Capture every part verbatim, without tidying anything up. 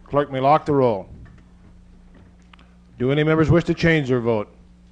Clerk may lock the roll. Do any members wish to change their vote?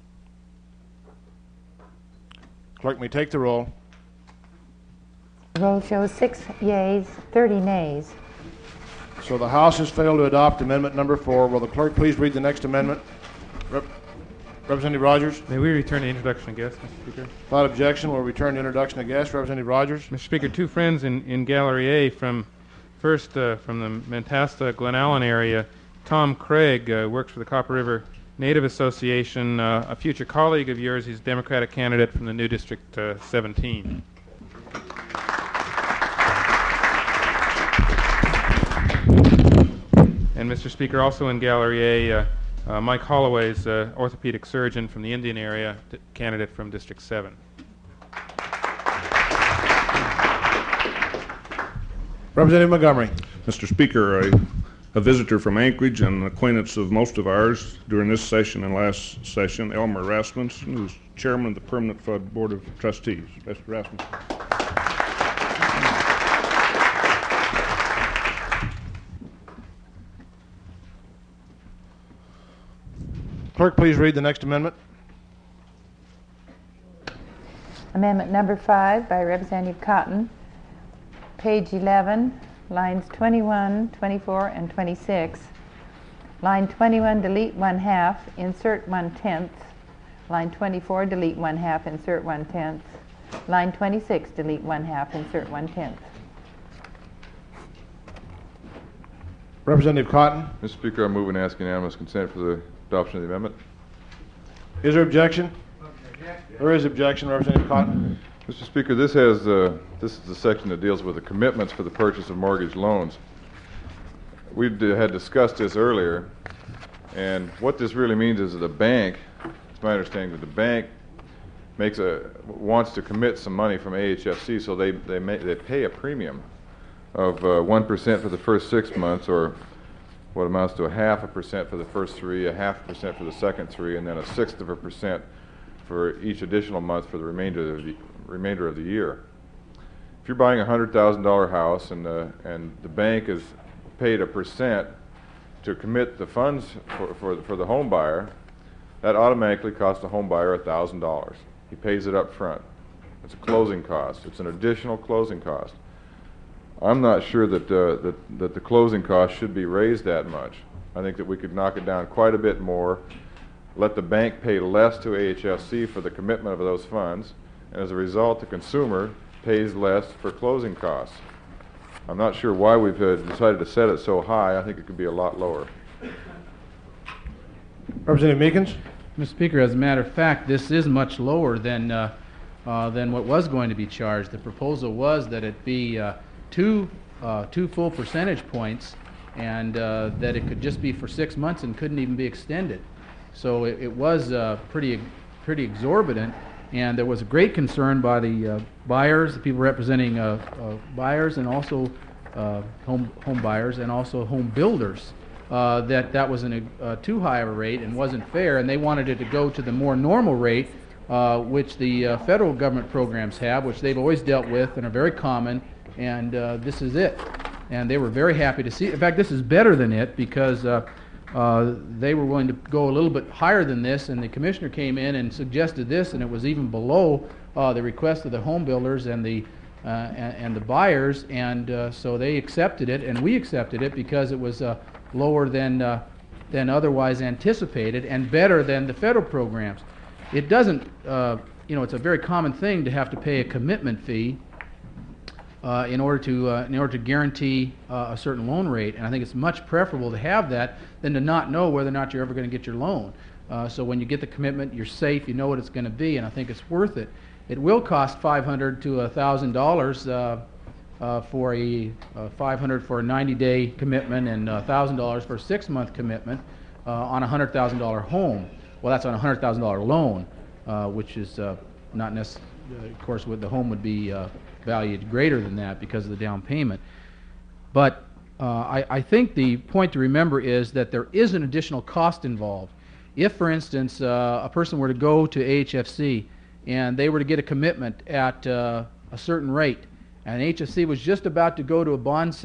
Clerk may take the roll. The roll shows six yeas, thirty nays. So the House has failed to adopt amendment number four. Will the clerk please read the next amendment? Rep Representative Rogers. May we return to introduction of guests, Mister Speaker? Without objection, we'll return to introduction of guests. Representative Rogers. Mister Speaker, two friends in, in Gallery A from, first uh, from the Mentasta, Glen Allen area. Tom Craig uh, works for the Copper River Native Association, uh, a future colleague of yours. He's a Democratic candidate from the new District uh, seventeen. And Mister Speaker, also in Gallery A, uh, uh, Mike Holloway is uh, orthopedic surgeon from the Indian area, candidate from District seven. Representative Montgomery. Mister Speaker, a, a visitor from Anchorage and an acquaintance of most of ours during this session and last session, Elmer Rasmussen, who's chairman of the Permanent Fund Board of Trustees. Mister Rasmussen. Clerk, please read the next amendment. Amendment number five by Representative Cotton, page eleven, lines twenty-one, twenty-four, and twenty-six. Line twenty-one, delete one half, insert one tenth. Line twenty-four, delete one half, insert one tenth. Line twenty-six, delete one half, insert one tenth. Representative Cotton. Mister Speaker, I move and ask unanimous consent for the adoption of the amendment. Is there objection? There is objection. Representative Cotton. Mister Speaker, this has uh, this is the section that deals with the commitments for the purchase of mortgage loans. We had discussed this earlier, and what this really means is that the bank, it's my understanding that the bank makes a wants to commit some money from A H F C, so they they may, they pay a premium of uh, one percent for the first six months, or what amounts to a half a percent for the first three, a half a percent for the second three, and then a sixth of a percent for each additional month for the remainder of the remainder of the year. If you're buying a hundred thousand dollar house and uh, and the bank is paid a percent to commit the funds for for, for the home buyer, that automatically costs the home buyer a thousand dollars. He pays it up front. It's a closing cost. It's an additional closing cost. I'm not sure that, uh, that, that the closing cost should be raised that much. I think that we could knock it down quite a bit more, let the bank pay less to A H F C for the commitment of those funds, and as a result, the consumer pays less for closing costs. I'm not sure why we've uh, decided to set it so high. I think it could be a lot lower. Representative Meekins. Mister Speaker, as a matter of fact, this is much lower than, uh, uh, than what was going to be charged. The proposal was that it be uh, two, uh, two full percentage points, and uh, that it could just be for six months and couldn't even be extended. So it, it was uh, pretty, pretty exorbitant, and there was a great concern by the uh, buyers, the people representing uh, uh, buyers, and also uh, home home buyers, and also home builders, uh, that that was an, uh, too high of a rate and wasn't fair, and they wanted it to go to the more normal rate, uh, which the uh, federal government programs have, which they've always dealt with and are very common. And uh, this is it. And they were very happy to see it. In fact, this is better than it, because uh, uh, they were willing to go a little bit higher than this, and the commissioner came in and suggested this, and it was even below uh, the request of the home builders and the uh, and, and the buyers, and uh, so they accepted it, and we accepted it because it was uh, lower than uh, than otherwise anticipated and better than the federal programs. It doesn't, uh, you know, it's a very common thing to have to pay a commitment fee Uh, in order to uh, in order to guarantee uh, a certain loan rate, and I think it's much preferable to have that than to not know whether or not you're ever going to get your loan. Uh, so when you get the commitment, you're safe. You know what it's going to be, and I think it's worth it. It will cost five hundred to a thousand dollars uh, uh, for a uh, five hundred for a ninety day commitment, and a thousand dollars for a six month commitment uh, on a hundred thousand dollar home. Well, that's on a hundred thousand dollar loan, uh, which is uh, not necessarily. Uh, of course, with the home would be uh, valued greater than that because of the down payment. But uh, I, I think the point to remember is that there is an additional cost involved. If, for instance, uh, a person were to go to A H F C and they were to get a commitment at uh, a certain rate, and H F C was just about to go to a bond sale,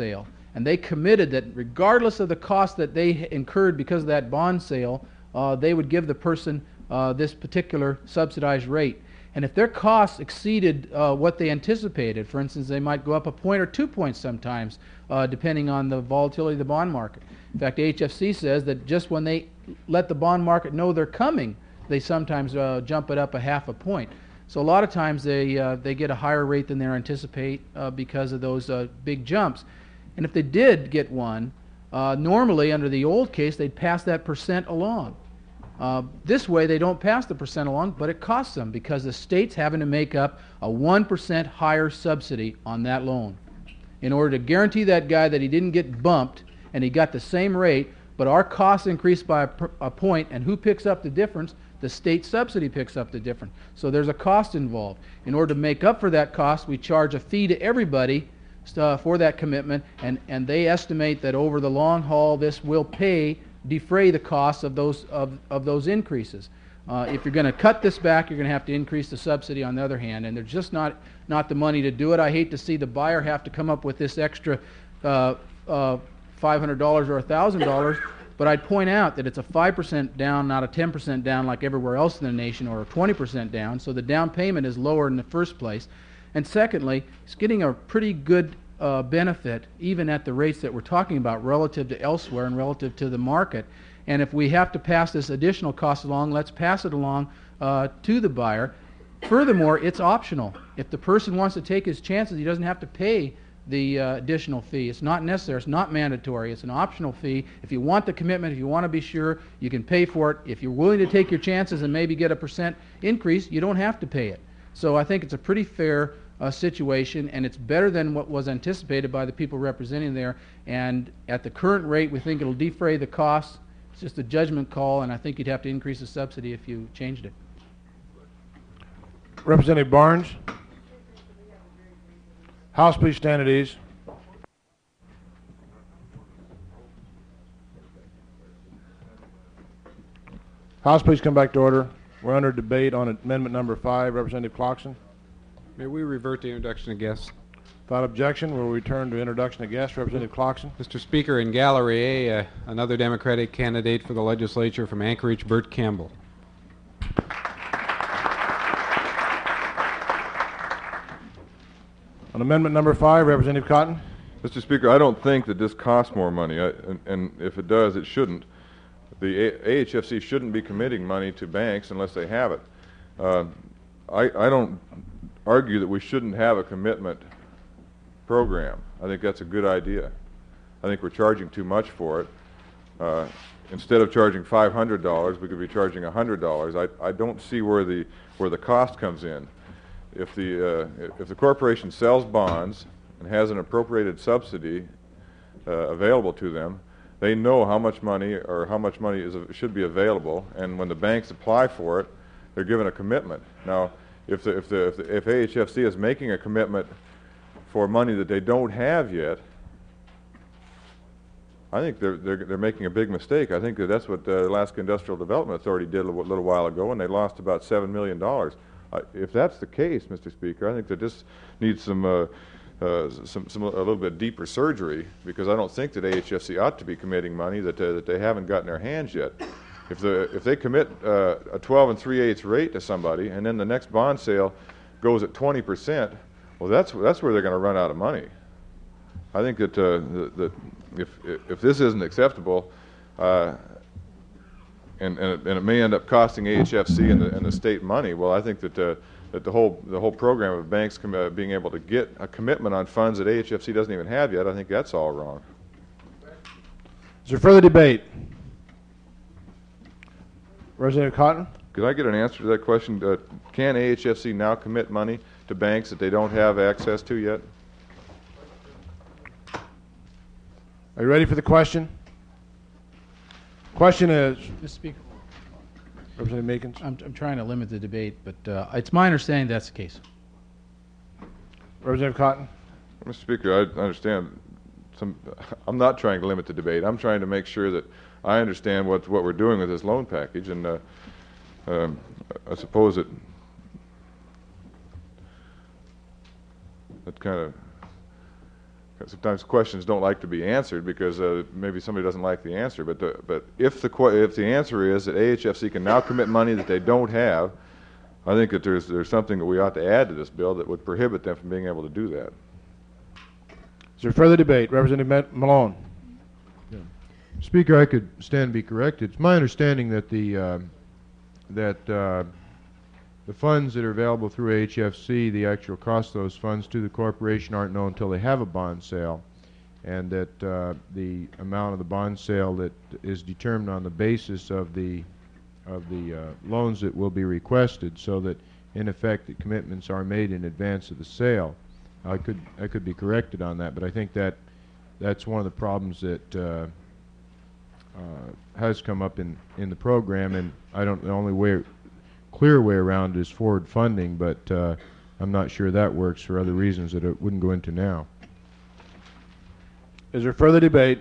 and they committed that regardless of the cost that they incurred because of that bond sale, uh, they would give the person uh, this particular subsidized rate. And if their costs exceeded uh, what they anticipated, for instance, they might go up a point or two points sometimes, uh, depending on the volatility of the bond market. In fact, A H F C says that just when they let the bond market know they're coming, they sometimes uh, jump it up a half a point. So a lot of times they uh, they get a higher rate than they anticipate uh, because of those uh, big jumps. And if they did get one, uh, normally under the old case they'd pass that percent along. Uh, this way they don't pass the percent along, but it costs them because the state's having to make up a one percent higher subsidy on that loan in order to guarantee that guy that he didn't get bumped and he got the same rate, but our costs increased by a, per, a point, and who picks up the difference? The state subsidy picks up the difference. So there's a cost involved. In order to make up for that cost, we charge a fee to everybody uh, for that commitment, and, and they estimate that over the long haul this will pay, defray the costs of those, of, of those increases. Uh, if you're going to cut this back, you're going to have to increase the subsidy on the other hand, and there's just not, not the money to do it. I hate to see the buyer have to come up with this extra uh, uh, five hundred dollars or one thousand dollars. But I'd point out that it's a five percent down, not a ten percent down like everywhere else in the nation, or a twenty percent down, so the down payment is lower in the first place. And secondly, it's getting a pretty good uh, benefit, even at the rates that we're talking about, relative to elsewhere and relative to the market. And if we have to pass this additional cost along, let's pass it along uh, to the buyer. Furthermore, it's optional. If the person wants to take his chances, he doesn't have to pay the uh, additional fee. It's not necessary. It's not mandatory. It's an optional fee. If you want the commitment, if you want to be sure, you can pay for it. If you're willing to take your chances and maybe get a percent increase, you don't have to pay it. So I think it's a pretty fair uh, situation, and it's better than what was anticipated by the people representing there. And at the current rate, we think it'll defray the costs. It's just a judgment call, and I think you'd have to increase the subsidy if you changed it. Representative Barnes. House, please stand at ease. House, please come back to order. We're under debate on amendment number five. Representative Clarkson. May we revert to introduction of guests? Without objection, we'll return to introduction of guests. Representative Clarkson. Mister Speaker, in Gallery A, uh, another Democratic candidate for the legislature from Anchorage, Burt Campbell. On amendment number five, Representative Cotton. Mister Speaker, I don't think that this costs more money, I, and, and if it does, it shouldn't. The A H F C shouldn't be committing money to banks unless they have it. Uh, I, I don't argue that we shouldn't have a commitment program. I think that's a good idea. I think we're charging too much for it. Uh, instead of charging five hundred dollars, we could be charging one hundred dollars. I, I don't see where the, where the cost comes in. If the, uh, if the corporation sells bonds and has an appropriated subsidy uh, available to them, they know how much money or how much money is, should be available, and when the banks apply for it, they're given a commitment. Now, if, the, if, the, if, the, if A H F C is making a commitment for money that they don't have yet, I think they're, they're, they're making a big mistake. I think that that's what the Alaska Industrial Development Authority did a little, little while ago, and they lost about seven million dollars. Uh, if that's the case, Mister Speaker, I think that this needs some, uh, uh, some, some, a little bit deeper surgery, because I don't think that A H F C ought to be committing money that, uh, that they haven't got in their hands yet. If, the, if they commit uh, a twelve and three eighths rate to somebody, and then the next bond sale goes at twenty percent, well, that's, that's where they're going to run out of money. I think that, uh, that if, if this isn't acceptable, uh, And, and, it, and it may end up costing A H F C and the, and the state money. Well, I think that, uh, that the whole the whole program of banks com uh, being able to get a commitment on funds that A H F C doesn't even have yet, I think that's all wrong. Is there further debate? Representative Cotton. Could I get an answer to that question? Uh, can A H F C now commit money to banks that they don't have access to yet? Are you ready for the question? Question is, Mister Speaker, Representative Meekins. I'm, I'm trying to limit the debate, but uh, it's my understanding that's the case. Representative Cotton. Mister Speaker, I understand. Some, I'm not trying to limit the debate. I'm trying to make sure that I understand what what we're doing with this loan package, and uh, um, I suppose it that kind of sometimes questions don't like to be answered because uh, maybe somebody doesn't like the answer. But the, but if the que- if the answer is that A H F C can now commit money that they don't have, I think that there's there's something that we ought to add to this bill that would prohibit them from being able to do that. Is there further debate? Representative Ma- Malone. Speaker, I could stand to be corrected. It's my understanding that the uh, that uh, the funds that are available through A H F C, the actual cost of those funds to the corporation aren't known until they have a bond sale, and that uh, the amount of the bond sale that is determined on the basis of the of the uh, loans that will be requested, so that in effect the commitments are made in advance of the sale. I could I could be corrected on that, but I think that that's one of the problems that uh, uh, has come up in in the program, and I don't the only way clear way around it is forward funding, but uh, I'm not sure that works for other reasons that it wouldn't go into now. Is there further debate?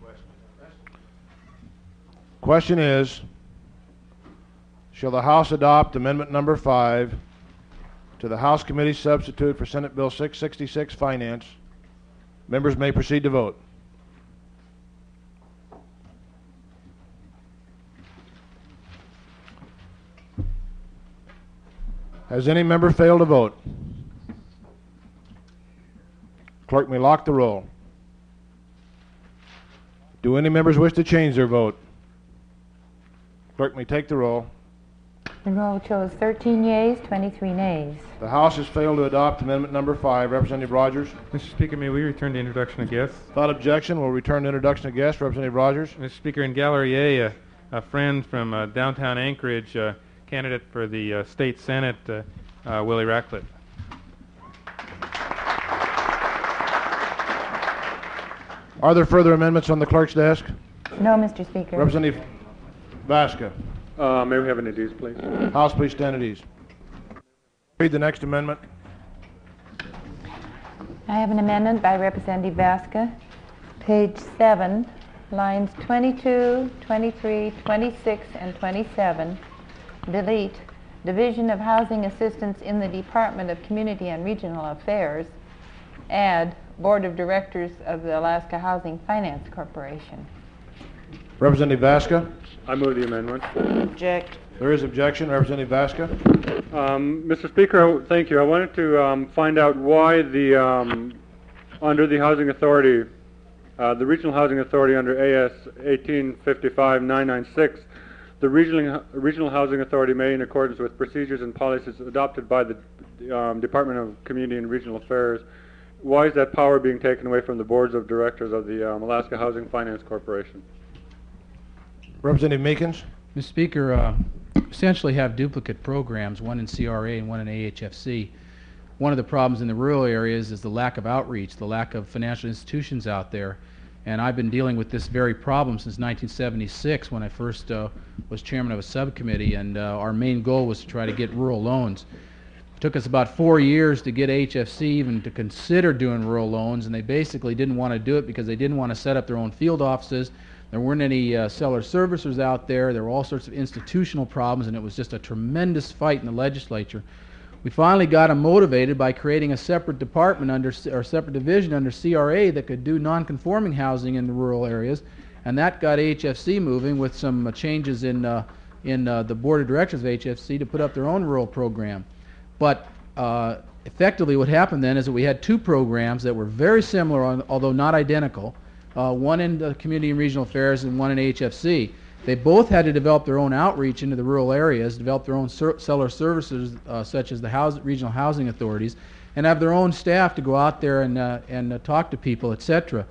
Question is, shall the House adopt amendment number five to the House Committee substitute for Senate Bill six sixty-six Finance? Members may proceed to vote. Has any member failed to vote? Clerk may lock the roll. Do any members wish to change their vote? Clerk may take the roll. The roll shows thirteen yeas, twenty-three nays. The House has failed to adopt amendment number five. Representative Rogers. Mister Speaker, may we return to introduction of guests? Without objection, we'll return to introduction of guests. Representative Rogers. Mister Speaker, in Gallery A, a, a friend from uh, downtown Anchorage, uh, candidate for the uh, state senate, uh, uh, Willie Ratcliffe. Are there further amendments on the clerk's desk? No, Mister Speaker. Representative Vasca. Uh, may we have an at ease, please? House, please stand at ease. Read the next amendment. I have an amendment by Representative Vasca, page seven, lines twenty-two, twenty-three, twenty-six, and twenty-seven. Delete Division of Housing Assistance in the Department of Community and Regional Affairs. Add Board of Directors of the Alaska Housing Finance Corporation. Representative Vasca. I move the amendment. Object. There is objection. Representative Vasca. Um, Mister Speaker, thank you. I wanted to um, find out why the um, under the Housing Authority, uh, the Regional Housing Authority under A S eighteen fifty-five nine ninety-six, the Regional Regional Housing Authority may, in accordance with procedures and policies adopted by the um, Department of Community and Regional Affairs, why is that power being taken away from the boards of directors of the um, Alaska Housing Finance Corporation? Representative Meekins. Mister Speaker, uh, essentially have duplicate programs, one in C R A and one in A H F C. One of the problems in the rural areas is the lack of outreach, the lack of financial institutions out there. And I've been dealing with this very problem since nineteen seventy-six when I first uh, was chairman of a subcommittee, and uh, our main goal was to try to get rural loans. It took us about four years to get A H F C even to consider doing rural loans, and they basically didn't want to do it because they didn't want to set up their own field offices. There weren't any uh, seller servicers out there. There were all sorts of institutional problems, and it was just a tremendous fight in the legislature. We finally got them motivated by creating a separate department under, or separate division under C R A that could do non-conforming housing in the rural areas, and that got A H F C moving with some uh, changes in uh, in uh, the board of directors of A H F C to put up their own rural program. But uh, effectively, what happened then is that we had two programs that were very similar, on, although not identical. Uh, one in the Community and Regional Affairs and one in A H F C. They both had to develop their own outreach into the rural areas, develop their own ser seller services uh, such as the house regional housing authorities, and have their own staff to go out there and, uh, and uh, talk to people, et cetera.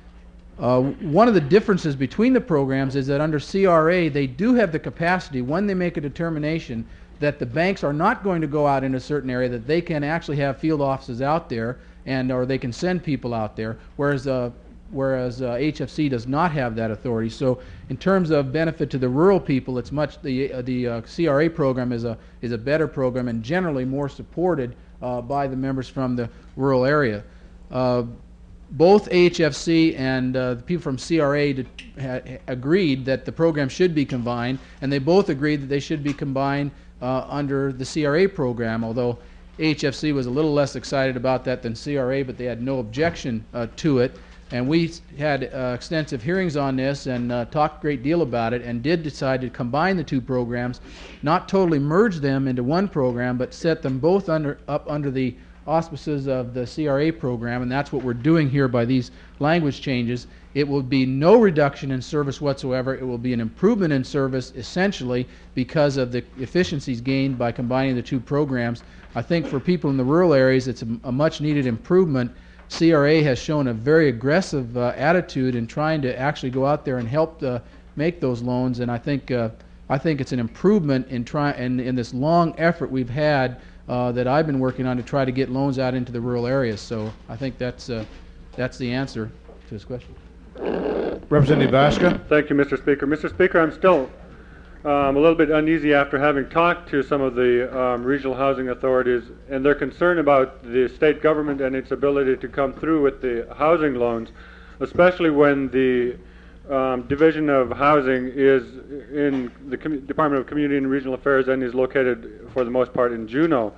Uh, one of the differences between the programs is that under C R A they do have the capacity, when they make a determination that the banks are not going to go out in a certain area, that they can actually have field offices out there, and or they can send people out there, whereas uh, whereas uh, H F C does not have that authority. So in terms of benefit to the rural people, it's much the uh, the uh, C R A program is a is a better program and generally more supported uh, by the members from the rural area. Uh, both H F C and uh, the people from C R A did, ha agreed that the program should be combined, and they both agreed that they should be combined uh, under the C R A program, although A H F C was a little less excited about that than C R A, but they had no objection uh, to it. And we had uh, extensive hearings on this and uh, talked a great deal about it, and did decide to combine the two programs, not totally merge them into one program, but set them both under up under the auspices of the C R A program, and that's what we're doing here by these language changes. It will be no reduction in service whatsoever. It will be an improvement in service, essentially, because of the efficiencies gained by combining the two programs. I think for people in the rural areas, it's a, a much-needed improvement. C R A has shown a very aggressive uh, attitude in trying to actually go out there and help uh, make those loans, and I think uh, I think it's an improvement in try in, in this long effort we've had uh, that I've been working on to try to get loans out into the rural areas. So I think that's uh, that's the answer to this question. Representative Vasca. Thank you, Mister Speaker. Mister Speaker, I'm still um, a little bit uneasy after having talked to some of the um, regional housing authorities and their concern about the state government and its ability to come through with the housing loans, especially when the um, Division of Housing is in the Com- Department of Community and Regional Affairs and is located for the most part in Juneau.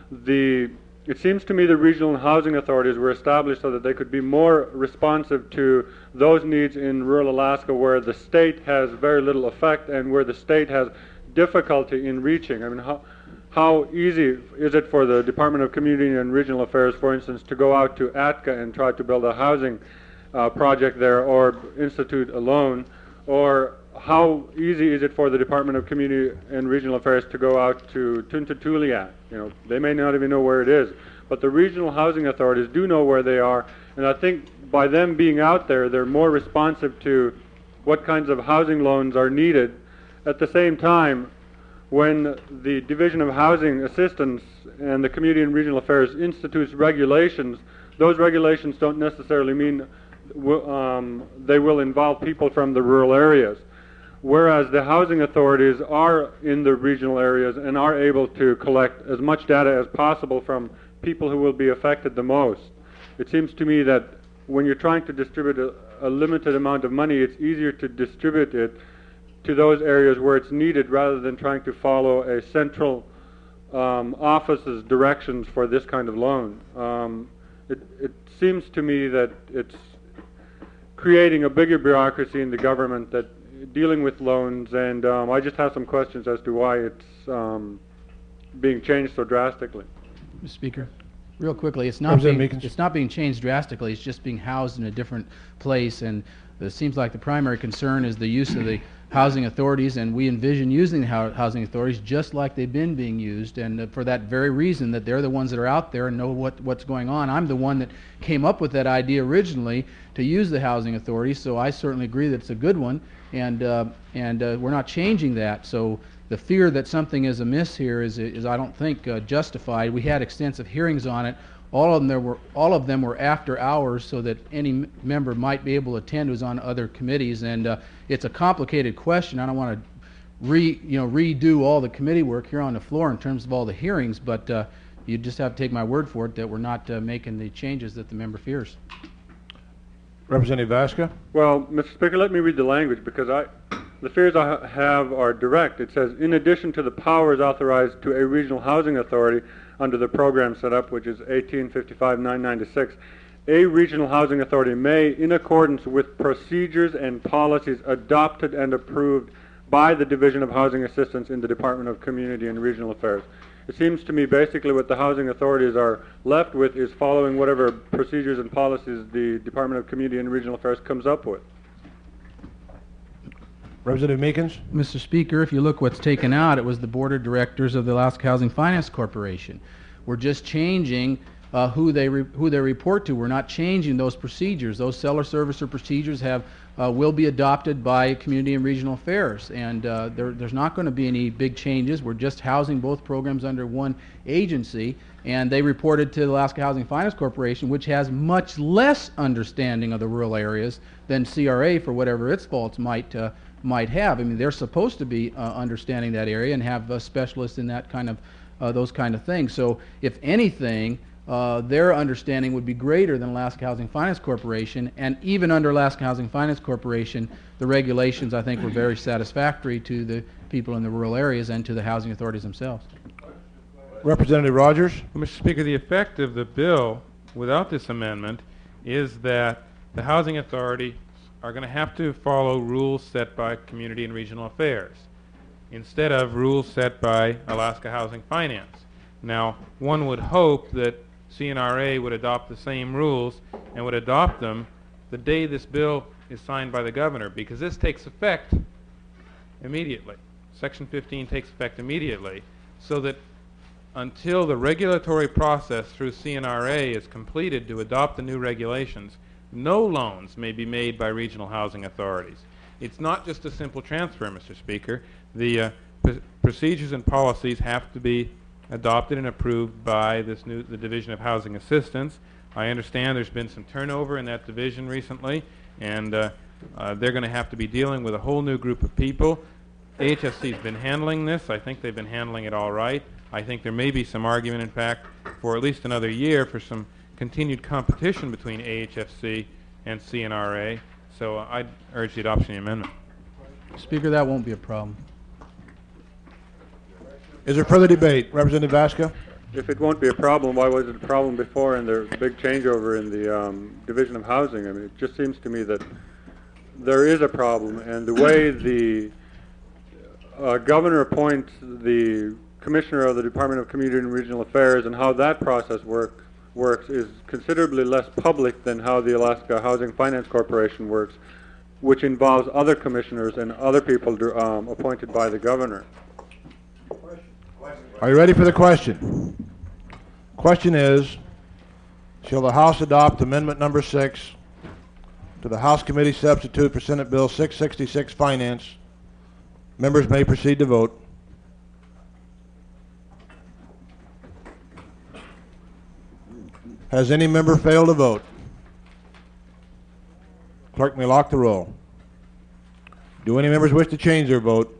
The It seems to me the regional housing authorities were established so that they could be more responsive to those needs in rural Alaska where the state has very little effect and where the state has difficulty in reaching. I mean, how, how easy is it for the Department of Community and Regional Affairs, for instance, to go out to Atka and try to build a housing uh, project there or institute a loan? Or how easy is it for the Department of Community and Regional Affairs to go out to Tuntatuliat? You know, they may not even know where it is, but the regional housing authorities do know where they are, and I think by them being out there, they're more responsive to what kinds of housing loans are needed. At the same time, when the Division of Housing Assistance and the Community and Regional Affairs institutes regulations, those regulations don't necessarily mean um, they will involve people from the rural areas. Whereas the housing authorities are in the regional areas and are able to collect as much data as possible from people who will be affected the most. It seems to me that when you're trying to distribute a, a limited amount of money, it's easier to distribute it to those areas where it's needed rather than trying to follow a central um, office's directions for this kind of loan. Um, it, it seems to me that it's creating a bigger bureaucracy in the government that dealing with loans, and um, I just have some questions as to why it's um, being changed so drastically. Mister Speaker, real quickly, it's not being, Meekins. it's not being changed drastically. It's just being housed in a different place, and it seems like the primary concern is the use of the housing authorities, and we envision using the hou- housing authorities just like they've been being used, and uh, for that very reason, that they're the ones that are out there and know what, what's going on. I'm the one that came up with that idea originally to use the housing authorities, so I certainly agree that it's a good one, and uh, and uh, we're not changing that. So the fear that something is amiss here is, is I don't think, uh, justified. We had extensive hearings on it. All of them there were all of them were after hours, so that any m- member might be able to attend who's on other committees. And uh, it's a complicated question. I don't want to re you know redo all the committee work here on the floor in terms of all the hearings, but uh, you just have to take my word for it that we're not uh, making the changes that the member fears. Representative Vasca. Well, Mister Speaker, let me read the language because I, the fears I ha- have are direct. It says, in addition to the powers authorized to a regional housing authority under the program set up, which is eighteen fifty-five nine ninety-six, a regional housing authority may, in accordance with procedures and policies adopted and approved by the Division of Housing Assistance in the Department of Community and Regional Affairs. It seems to me basically what the housing authorities are left with is following whatever procedures and policies the Department of Community and Regional Affairs comes up with. Representative Meekins. Mister Speaker, if you look what's taken out, it was the Board of Directors of the Alaska Housing Finance Corporation. We're just changing uh, who they re- who they report to. We're not changing those procedures. Those seller servicer procedures have uh, will be adopted by Community and Regional Affairs, and uh, there, there's not going to be any big changes. We're just housing both programs under one agency, and they reported to the Alaska Housing Finance Corporation, which has much less understanding of the rural areas than C R A, for whatever its faults might uh, might have. I mean, they're supposed to be uh, understanding that area and have uh, specialists in that kind of uh, those kind of things. So, if anything, uh, their understanding would be greater than Alaska Housing Finance Corporation. And even under Alaska Housing Finance Corporation, the regulations I think were very satisfactory to the people in the rural areas and to the housing authorities themselves. Representative Rogers. Well, Mister Speaker, the effect of the bill without this amendment is that the housing authority are going to have to follow rules set by Community and Regional Affairs instead of rules set by Alaska Housing Finance. Now, one would hope that C N R A would adopt the same rules and would adopt them the day this bill is signed by the governor, because this takes effect immediately. Section fifteen takes effect immediately, so that until the regulatory process through C N R A is completed to adopt the new regulations, no loans may be made by regional housing authorities. It's not just a simple transfer, Mister Speaker. The uh, pr procedures and policies have to be adopted and approved by this new the Division of Housing Assistance. I understand there's been some turnover in that division recently, and uh, uh, they're going to have to be dealing with a whole new group of people. A H F C's been handling this. I think they've been handling it all right. I think there may be some argument, in fact, for at least another year for some continued competition between A H F C and C N R A. So uh, I'd urge the adoption of the amendment. Speaker, that won't be a problem. Is there further debate? Representative Vasca. If it won't be a problem, why was it a problem before in the big changeover in the um, Division of Housing? I mean, it just seems to me that there is a problem, and the way the uh, governor appoints the commissioner of the Department of Community and Regional Affairs and how that process work, works is considerably less public than how the Alaska Housing Finance Corporation works, which involves other commissioners and other people um, appointed by the governor. Are you ready for the question? Question is, shall the House adopt amendment number six to the House Committee substitute for Senate Bill six sixty-six Finance? Members may proceed to vote. Has any member failed to vote? Clerk may lock the roll. Do any members wish to change their vote?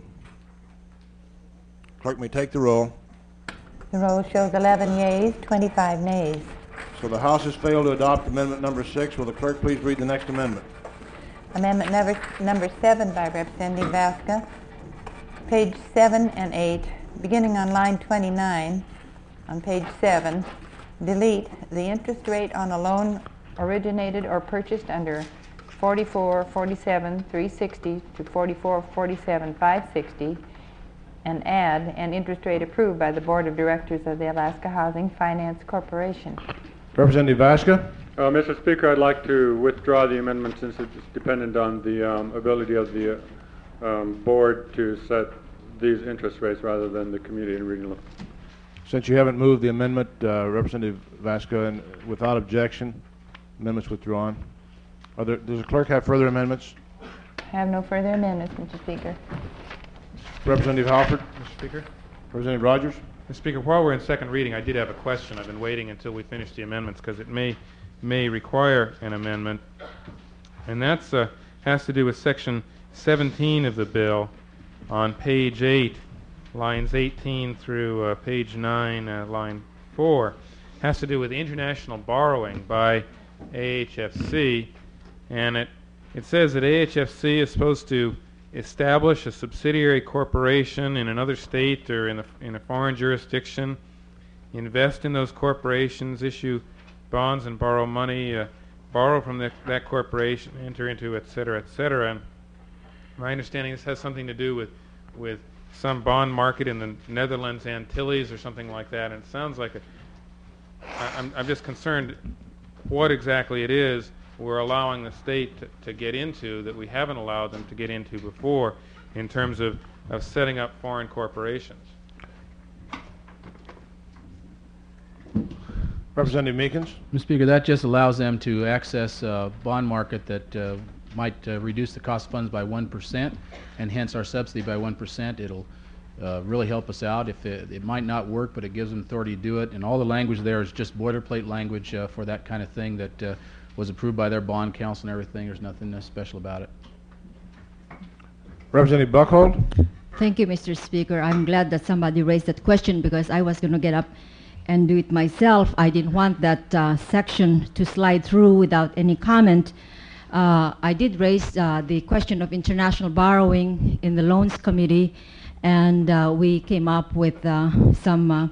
Clerk may take the roll. The roll shows eleven yeas, twenty-five nays. So the House has failed to adopt amendment number six. Will the clerk please read the next amendment? Amendment number, number seven by Representative Vasca. Page seven and eight, beginning on line twenty-nine, on page seven, delete the interest rate on a loan originated or purchased under forty-four forty-seven three sixty to forty-four forty-seven five sixty, and add an interest rate approved by the Board of Directors of the Alaska Housing Finance Corporation. Representative Vasca. Uh, Mister Speaker, I'd like to withdraw the amendment since it's dependent on the um, ability of the uh, um, board to set these interest rates rather than the community and regional. Since you haven't moved the amendment, uh, Representative Vasca, and without objection, amendments withdrawn. Are there, does the clerk have further amendments? I have no further amendments, Mister Speaker. Representative Halford. Mister Speaker? Representative Rogers. Mister Speaker, while we're in second reading, I did have a question. I've been waiting until we finish the amendments because it may may require an amendment, and that's uh, has to do with section seventeen of the bill on page eight, lines eighteen through uh, page nine, uh, line four. Has to do with international borrowing by A H F C, and it it says that A H F C is supposed to establish a subsidiary corporation in another state or in a, in a foreign jurisdiction, invest in those corporations, issue bonds and borrow money, uh, borrow from the, that corporation, enter into, et cetera, et cetera. And my understanding this has something to do with, with some bond market in the Netherlands, Antilles, or something like that. And it sounds like a, I, I'm, I'm just concerned what exactly it is we're allowing the state to, to get into that we haven't allowed them to get into before in terms of, of setting up foreign corporations. Representative Meekins. Mister Speaker, that just allows them to access a bond market that uh, might uh, reduce the cost of funds by one percent, and hence our subsidy by one percent. It'll uh, really help us out. If it, it might not work, but it gives them authority to do it. And all the language there is just boilerplate language uh, for that kind of thing that uh, was approved by their bond council and everything. There's nothing uh, special about it. Representative Buckhold. Thank you, Mister Speaker. I'm glad that somebody raised that question because I was going to get up and do it myself. I didn't want that uh, section to slide through without any comment. Uh, I did raise uh, the question of international borrowing in the Loans Committee, and uh, we came up with uh, some uh,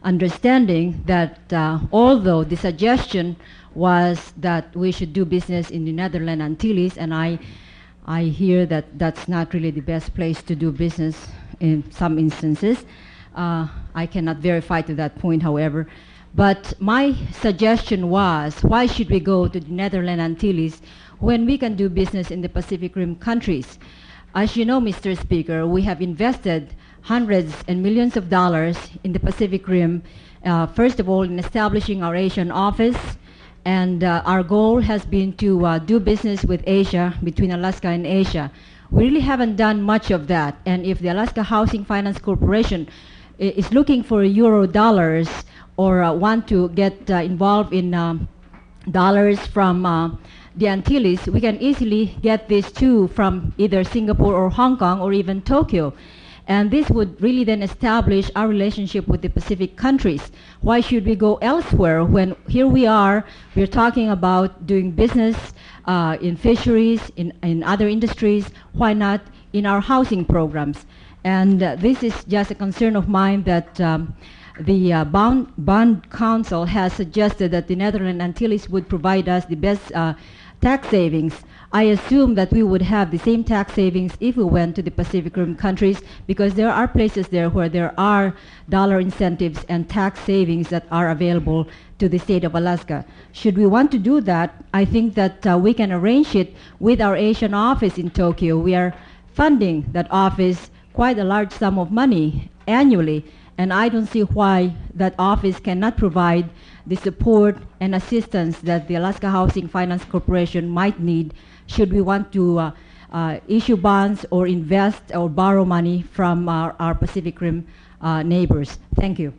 understanding that uh, although the suggestion was that we should do business in the Netherlands Antilles, and I, I hear that that's not really the best place to do business in some instances. Uh, I cannot verify to that point, however. But my suggestion was, why should we go to the Netherlands Antilles when we can do business in the Pacific Rim countries? As you know, Mister Speaker, we have invested hundreds and millions of dollars in the Pacific Rim, uh, first of all in establishing our Asian office, and uh, our goal has been to uh, do business with Asia, between Alaska and Asia. We really haven't done much of that, and if the Alaska Housing Finance Corporation i- is looking for euro dollars or uh, want to get uh, involved in um, dollars from uh, the Antilles, we can easily get this too from either Singapore or Hong Kong or even Tokyo. And this would really then establish our relationship with the Pacific countries. Why should we go elsewhere when here we are, we're talking about doing business uh, in fisheries, in, in other industries, why not in our housing programs? And uh, this is just a concern of mine that um, the uh, bond, bond Council has suggested that the Netherlands Antilles would provide us the best uh, tax savings. I assume that we would have the same tax savings if we went to the Pacific Rim countries, because there are places there where there are dollar incentives and tax savings that are available to the state of Alaska. Should we want to do that, I think that uh, we can arrange it with our Asian office in Tokyo. We are funding that office quite a large sum of money annually, and I don't see why that office cannot provide the support and assistance that the Alaska Housing Finance Corporation might need should we want to uh, uh, issue bonds or invest or borrow money from our, our Pacific Rim uh, neighbors. Thank you.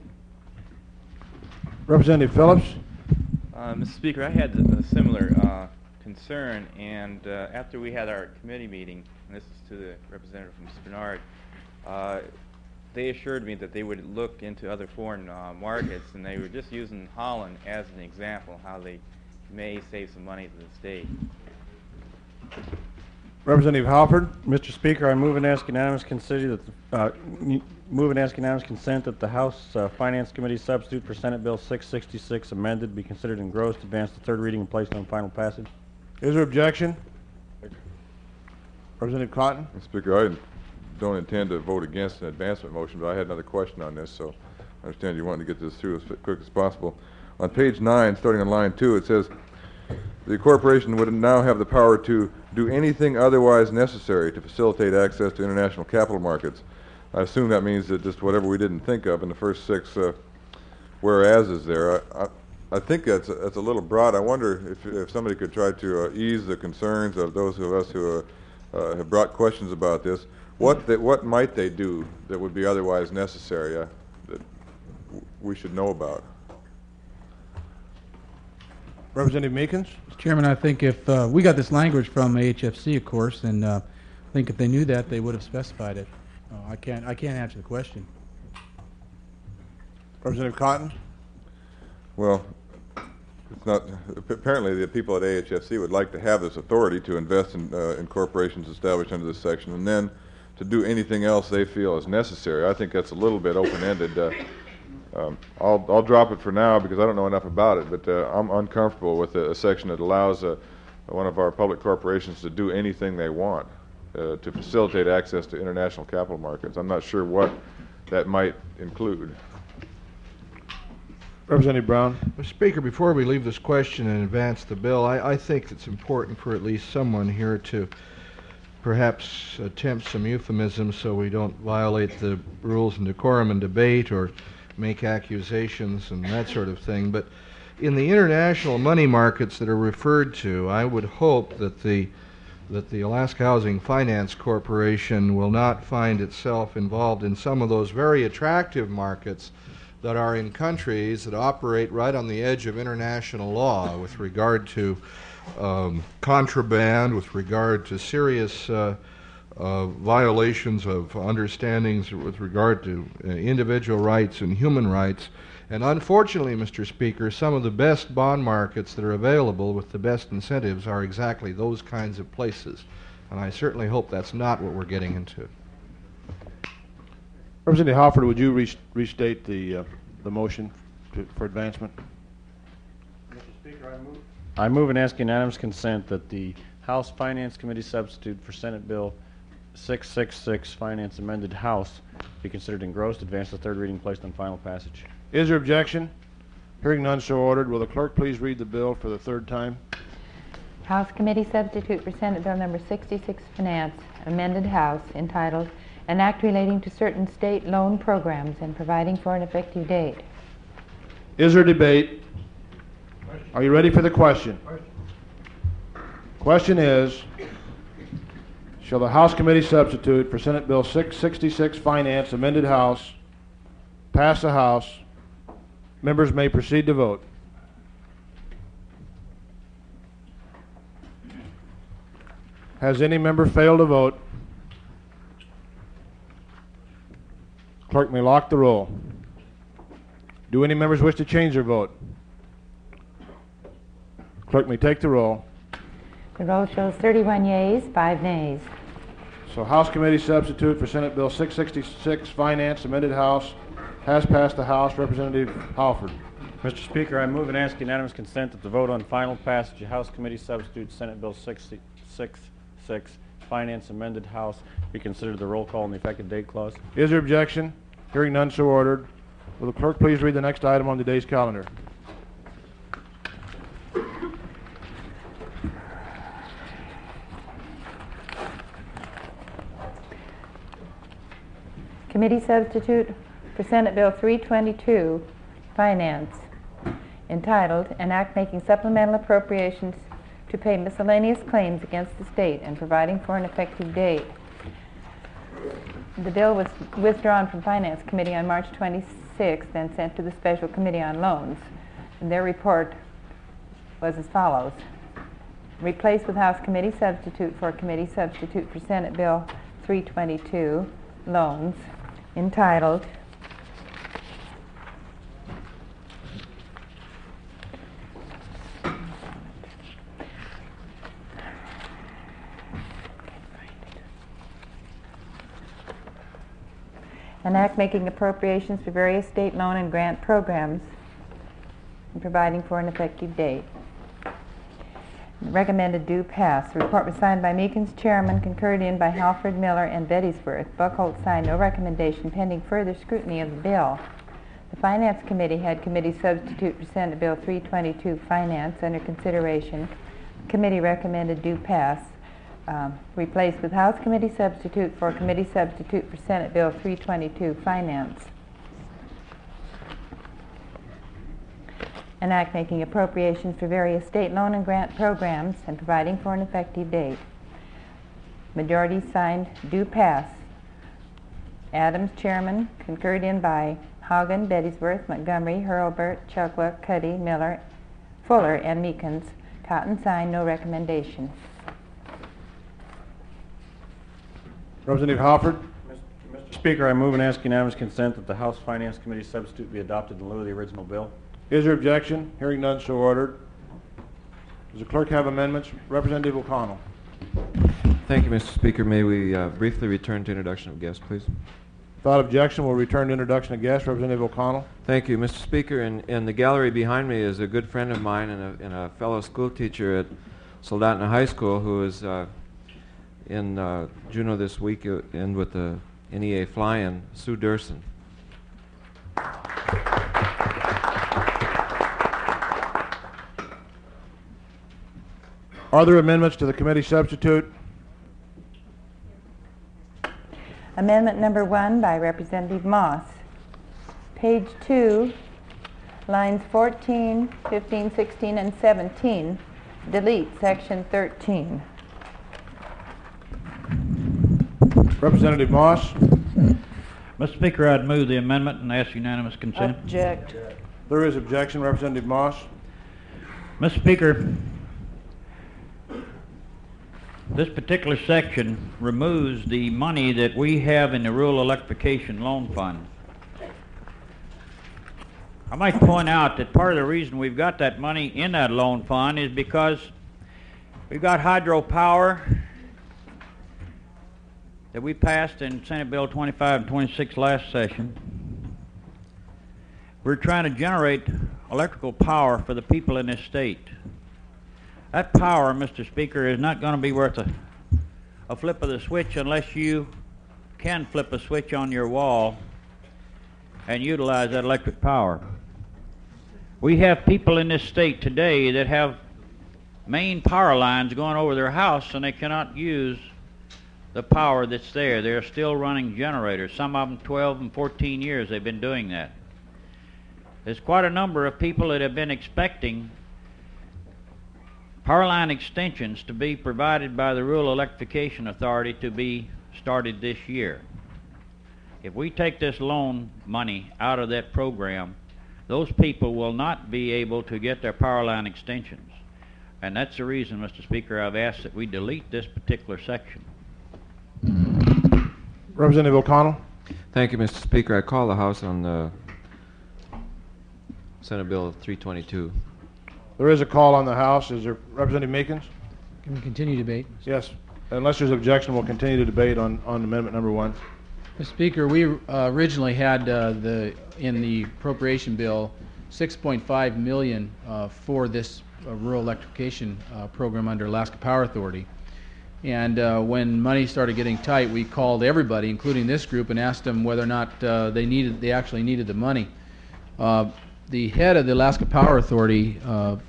Representative Phillips. Uh, Mister Speaker, I had a similar uh, concern, and uh, after we had our committee meeting, and this is to the representative from Spenard, uh, they assured me that they would look into other foreign uh, markets, and they were just using Holland as an example how they may save some money to the state. Representative Halford. Mister Speaker, I move and ask unanimous consent that the, uh, n- move and ask unanimous consent that the House uh, Finance Committee substitute for Senate Bill six sixty-six amended be considered engrossed, advanced to third reading, and placed on final passage. Is there objection? Representative Cotton. Mister Speaker, I don't intend to vote against an advancement motion, but I had another question on this, so I understand you wanted to get this through as quick as possible. On page nine, starting on line two, it says, the corporation would now have the power to do anything otherwise necessary to facilitate access to international capital markets. I assume that means that just whatever we didn't think of in the first six uh, whereases there. I, I, I think that's a, that's a little broad. I wonder if, if somebody could try to uh, ease the concerns of those of us who uh, uh, have brought questions about this. What they, what might they do that would be otherwise necessary uh, that w- we should know about? Representative Meekins. Mister Chairman, I think if uh, we got this language from A H F C, of course, and uh, I think if they knew that, they would have specified it. Uh, I can't. I can't answer the question. Representative Cotton. Well, it's not. Apparently, the people at A H F C would like to have this authority to invest in, uh, in corporations established under this section, and then to do anything else they feel is necessary. I think that's a little bit open-ended. Uh, um, I'll, I'll drop it for now because I don't know enough about it, but uh, I'm uncomfortable with a, a section that allows uh, one of our public corporations to do anything they want uh, to facilitate access to international capital markets. I'm not sure what that might include. Representative Brown. Mister Speaker, before we leave this question and advance the bill, I, I think it's important for at least someone here to perhaps attempt some euphemism so we don't violate the rules and decorum and debate or make accusations and that sort of thing. But in the international money markets that are referred to, I would hope that the that the Alaska Housing Finance Corporation will not find itself involved in some of those very attractive markets that are in countries that operate right on the edge of international law with regard to um, contraband, with regard to serious uh, uh, violations of understandings with regard to uh, individual rights and human rights. And unfortunately, Mister Speaker, some of the best bond markets that are available with the best incentives are exactly those kinds of places. And I certainly hope that's not what we're getting into. Representative Halford, would you re- restate the uh, the motion to, for advancement? Mister Speaker, I move. I move and ask unanimous consent that the House Finance Committee substitute for Senate Bill six sixty-six, Finance Amended House, be considered engrossed, advanced to third reading, placed on final passage. Is there objection? Hearing none, so ordered. Will the clerk please read the bill for the third time? House Committee Substitute for Senate Bill Number sixty-six, Finance, Amended House, entitled, An Act Relating to Certain State Loan Programs and Providing for an Effective Date. Is there debate? Are you ready for the question? Question is, shall the House Committee Substitute for Senate Bill six sixty-six, Finance, Amended House, pass the House? Members may proceed to vote. Has any member failed to vote? Clerk may lock the roll. Do any members wish to change their vote? Clerk may take the roll. The roll shows thirty-one yeas, five nays. So House Committee Substitute for Senate Bill six sixty-six, Finance, Amended House, has passed the House. Representative Halford. Mister Speaker, I move and ask unanimous consent that the vote on final passage of House Committee Substitute Senate Bill six sixty-six, Finance Amended House, be considered the roll call and the effective date clause. Is there objection? Hearing none, so ordered. Will the clerk please read the next item on today's calendar? Committee Substitute for Senate Bill three twenty-two, Finance, entitled, An Act Making Supplemental Appropriations to Pay Miscellaneous Claims Against the State and Providing for an Effective Date. The bill was withdrawn from Finance Committee on March twenty-sixth and sent to the Special Committee on Loans. And their report was as follows. Replaced with House Committee Substitute for Committee Substitute for Senate Bill three twenty-two, Loans, entitled, An Act Making Appropriations for Various State Loan and Grant Programs and Providing for an Effective Date. Recommended do pass. The report was signed by Meekins, Chairman, concurred in by Halford, Miller, and Bettysworth. Buckholt signed no recommendation pending further scrutiny of the bill. The Finance Committee had Committee Substitute for Senate Bill three twenty-two, Finance, under consideration. Committee recommended do pass. Um, replaced with House Committee Substitute for Committee Substitute for Senate Bill three twenty-two, Finance. An act making appropriations for various state loan and grant programs and providing for an effective date. Majority signed do pass. Adams, Chairman, concurred in by Hagen, Bettysworth, Montgomery, Hurlburt, Chukwa, Cuddy, Miller, Fuller, and Meekins. Cotton signed no recommendation. Representative Halford. Mister Speaker, I move and ask unanimous consent that the House Finance Committee substitute be adopted in lieu of the original bill. Is there objection? Hearing none, so ordered. Does the clerk have amendments? Representative O'Connell. Thank you, Mister Speaker. May we uh, briefly return to introduction of guests, please? Without objection, we'll return to introduction of guests. Representative O'Connell. Thank you, Mister Speaker. In, in the gallery behind me is a good friend of mine and a, and a fellow school teacher at Soldotna High School who is uh, in uh, Juneau this weekend with the N E A fly-in, Sue Durson. Are there amendments to the committee substitute? Amendment number one by Representative Moss. Page two, lines fourteen, fifteen, sixteen, and seventeen. Delete section thirteen. Representative Moss. Mister Speaker, I'd move the amendment and ask unanimous consent. Object. There is objection. Representative Moss. Mister Speaker, this particular section removes the money that we have in the Rural Electrification Loan Fund. I might point out that part of the reason we've got that money in that loan fund is because we've got hydropower that we passed in Senate Bill twenty-five and twenty-six last session. we're trying to generate electrical power for the people in this state. That power, Mister Speaker, is not going to be worth a, a flip of the switch unless you can flip a switch on your wall and utilize that electric power. We have people in this state today that have main power lines going over their house and they cannot use the power that's there. They're still running generators. Some of them twelve and fourteen years they've been doing that. There's quite a number of people that have been expecting power line extensions to be provided by the Rural Electrification Authority to be started this year. If we take this loan money out of that program, those people will not be able to get their power line extensions. And that's the reason, Mister Speaker, I've asked that we delete this particular section. Representative O'Connell. Thank you, Mister Speaker. I call the House on uh, Senate Bill three twenty-two. There is a call on the House. Is there Representative Meekins? Can we continue debate? Yes. Unless there's objection, we'll continue to debate on, on amendment number one. Mister Speaker, we uh, originally had uh, the in the appropriation bill six point five million dollars uh, for this uh, rural electrification uh, program under Alaska Power Authority. And uh, when money started getting tight, we called everybody, including this group, and asked them whether or not uh, they needed, they actually needed the money. Uh, the head of the Alaska Power Authority uh,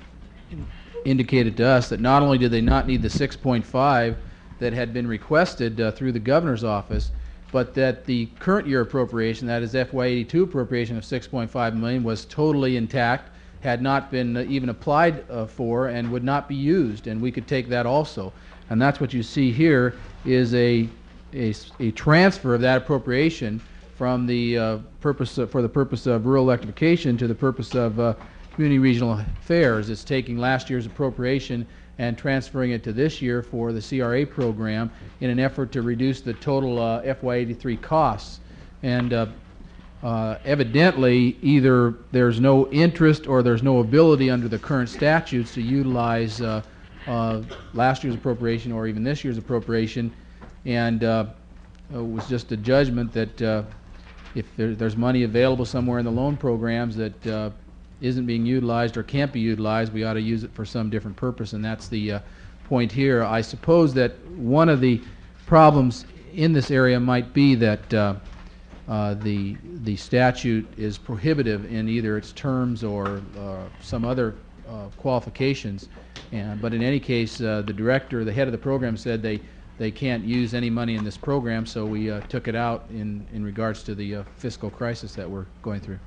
indicated to us that not only did they not need the six point five that had been requested uh, through the governor's office, but that the current year appropriation, that is F Y eighty-two appropriation of six point five million dollars, was totally intact, had not been uh, even applied uh, for, and would not be used, and we could take that also. And that's what you see here is a, a, a transfer of that appropriation from the uh, purpose of, for the purpose of rural electrification to the purpose of uh, community regional affairs. It's taking last year's appropriation and transferring it to this year for the C R A program in an effort to reduce the total uh, F Y eighty-three costs. And uh, uh, evidently, either there's no interest or there's no ability under the current statutes to utilize uh, uh, last year's appropriation or even this year's appropriation. And uh, it was just a judgment that uh, if there, there's money available somewhere in the loan programs that uh, isn't being utilized or can't be utilized, we ought to use it for some different purpose, and that's the uh, point here. I suppose that one of the problems in this area might be that uh, uh, the the statute is prohibitive in either its terms or uh, some other uh, qualifications. And but in any case, uh, the director, the head of the program, said they they can't use any money in this program, so we uh, took it out in in regards to the uh, fiscal crisis that we're going through.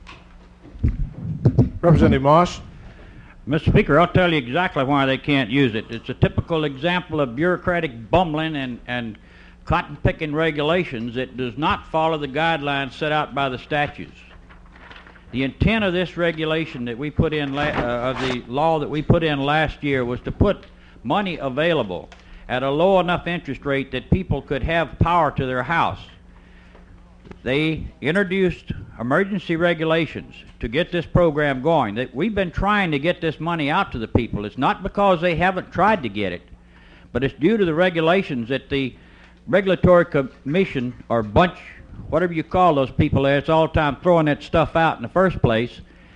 Representative Moss. Mister Speaker, I'll tell you exactly why they can't use it. It's a typical example of bureaucratic bumbling and, and cotton-picking regulations that does not follow the guidelines set out by the statutes. The intent of this regulation that we put in, la uh, of the law that we put in last year, was to put money available at a low enough interest rate that people could have power to their house. They introduced emergency regulations to get this program going. That we've been trying to get this money out to the people. It's not because they haven't tried to get it, but it's due to the regulations that the Regulatory Commission, or bunch, whatever you call those people there, it's all the time throwing that stuff out in the first place,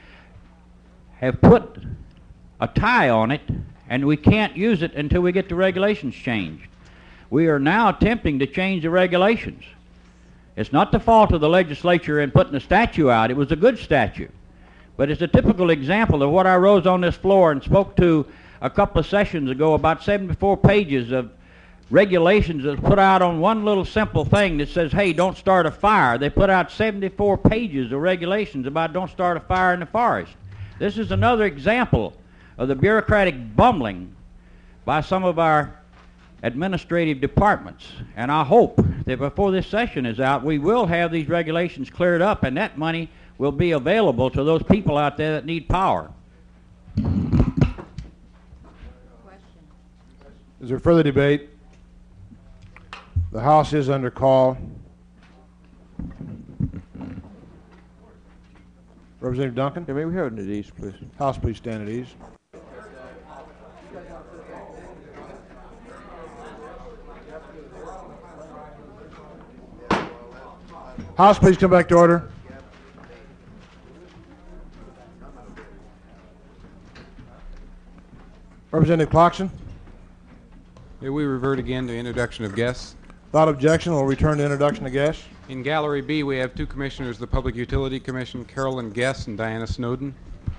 have put a tie on it, and we can't use it until we get the regulations changed. We are now attempting to change the regulations. It's not the fault of the legislature in putting the statute out. It was a good statute. But it's a typical example of what I rose on this floor and spoke to a couple of sessions ago, about seventy-four pages of regulations that put out on one little simple thing that says, hey, don't start a fire. They put out seventy-four pages of regulations about don't start a fire in the forest. This is another example of the bureaucratic bumbling by some of our administrative departments, and I hope that before this session is out, we will have these regulations cleared up, and that money will be available to those people out there that need power. Is there further debate? The House is under call. Representative Duncan? Yeah, may we have it at ease, please? House, please stand at ease. House, please come back to order. Representative Clarkson? May we revert again to introduction of guests? Without objection, we'll return to introduction of guests. In Gallery B, we have two commissioners of the Public Utility Commission, Carolyn Guess and Diana Snowden.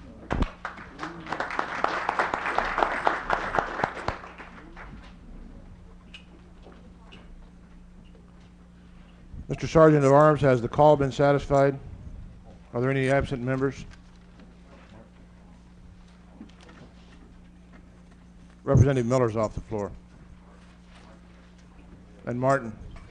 Mister Sergeant of Arms, has the call been satisfied? Are there any absent members? Representative Miller's off the floor. And Martin.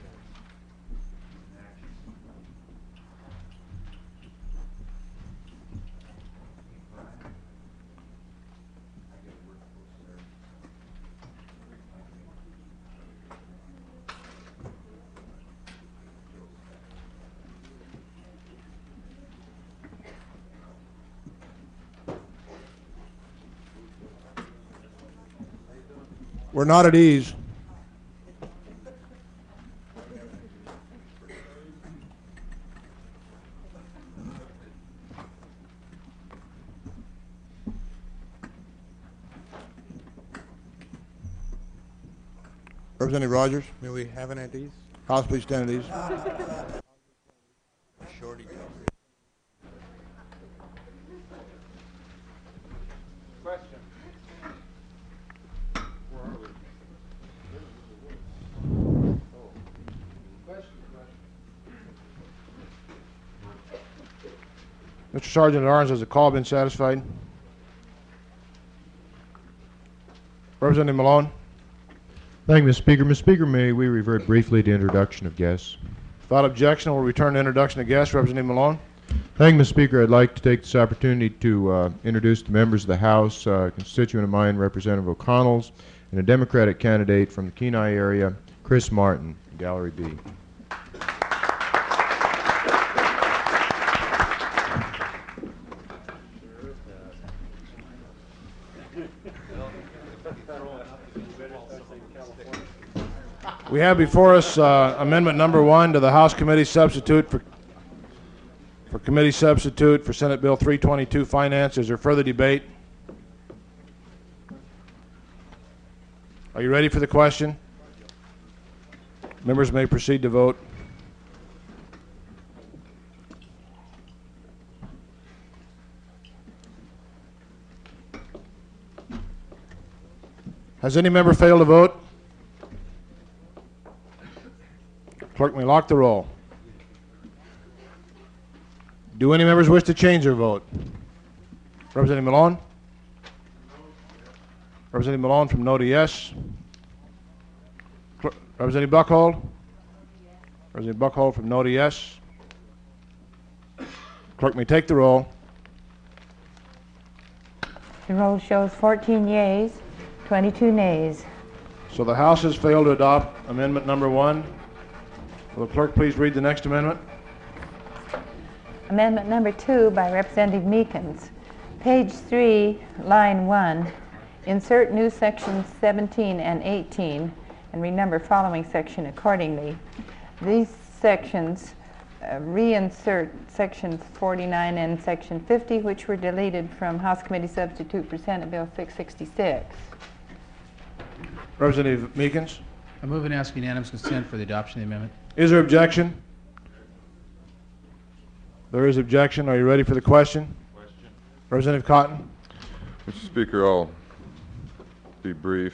We're not at ease. Representative Rogers? May we have an at ease? House, please stand at ease. Shorty. Question. Where are we? Mister Sergeant at Arms, has the call been satisfied? Representative Malone? Thank you, Mister Speaker. Mister Speaker, may we revert briefly to introduction of guests? Without objection, we'll return to introduction of guests. Representative Malone? Thank you, Mister Speaker. I'd like to take this opportunity to uh, introduce the members of the House, uh, a constituent of mine, Representative O'Connell's, and a Democratic candidate from the Kenai area, Chris Martin, Gallery B. We have before us uh, amendment number one to the House Committee Substitute for for Committee Substitute for Senate Bill three twenty-two Finance. Is there further debate? Are you ready for the question? Members may proceed to vote. Has any member failed to vote? Clerk may lock the roll. Do any members wish to change their vote? Representative Malone? Representative Malone from no to yes. Clerk, Representative Buckhold? Representative Buckhold from no to yes. Clerk may take the roll. The roll shows fourteen yeas, twenty-two nays. So the House has failed to adopt amendment number one. Will the clerk please read the next amendment? Amendment number two by Representative Meekins. Page three, line one, insert new sections seventeen and eighteen and renumber following section accordingly. These sections uh, reinsert sections forty-nine and section fifty, which were deleted from House Committee Substitute for Senate Bill six sixty-six. Representative Meekins? I move and ask unanimous consent for the adoption of the amendment. Is there objection? There is objection. Are you ready for the question? Question. Representative Cotton? Mister Speaker, I'll be brief.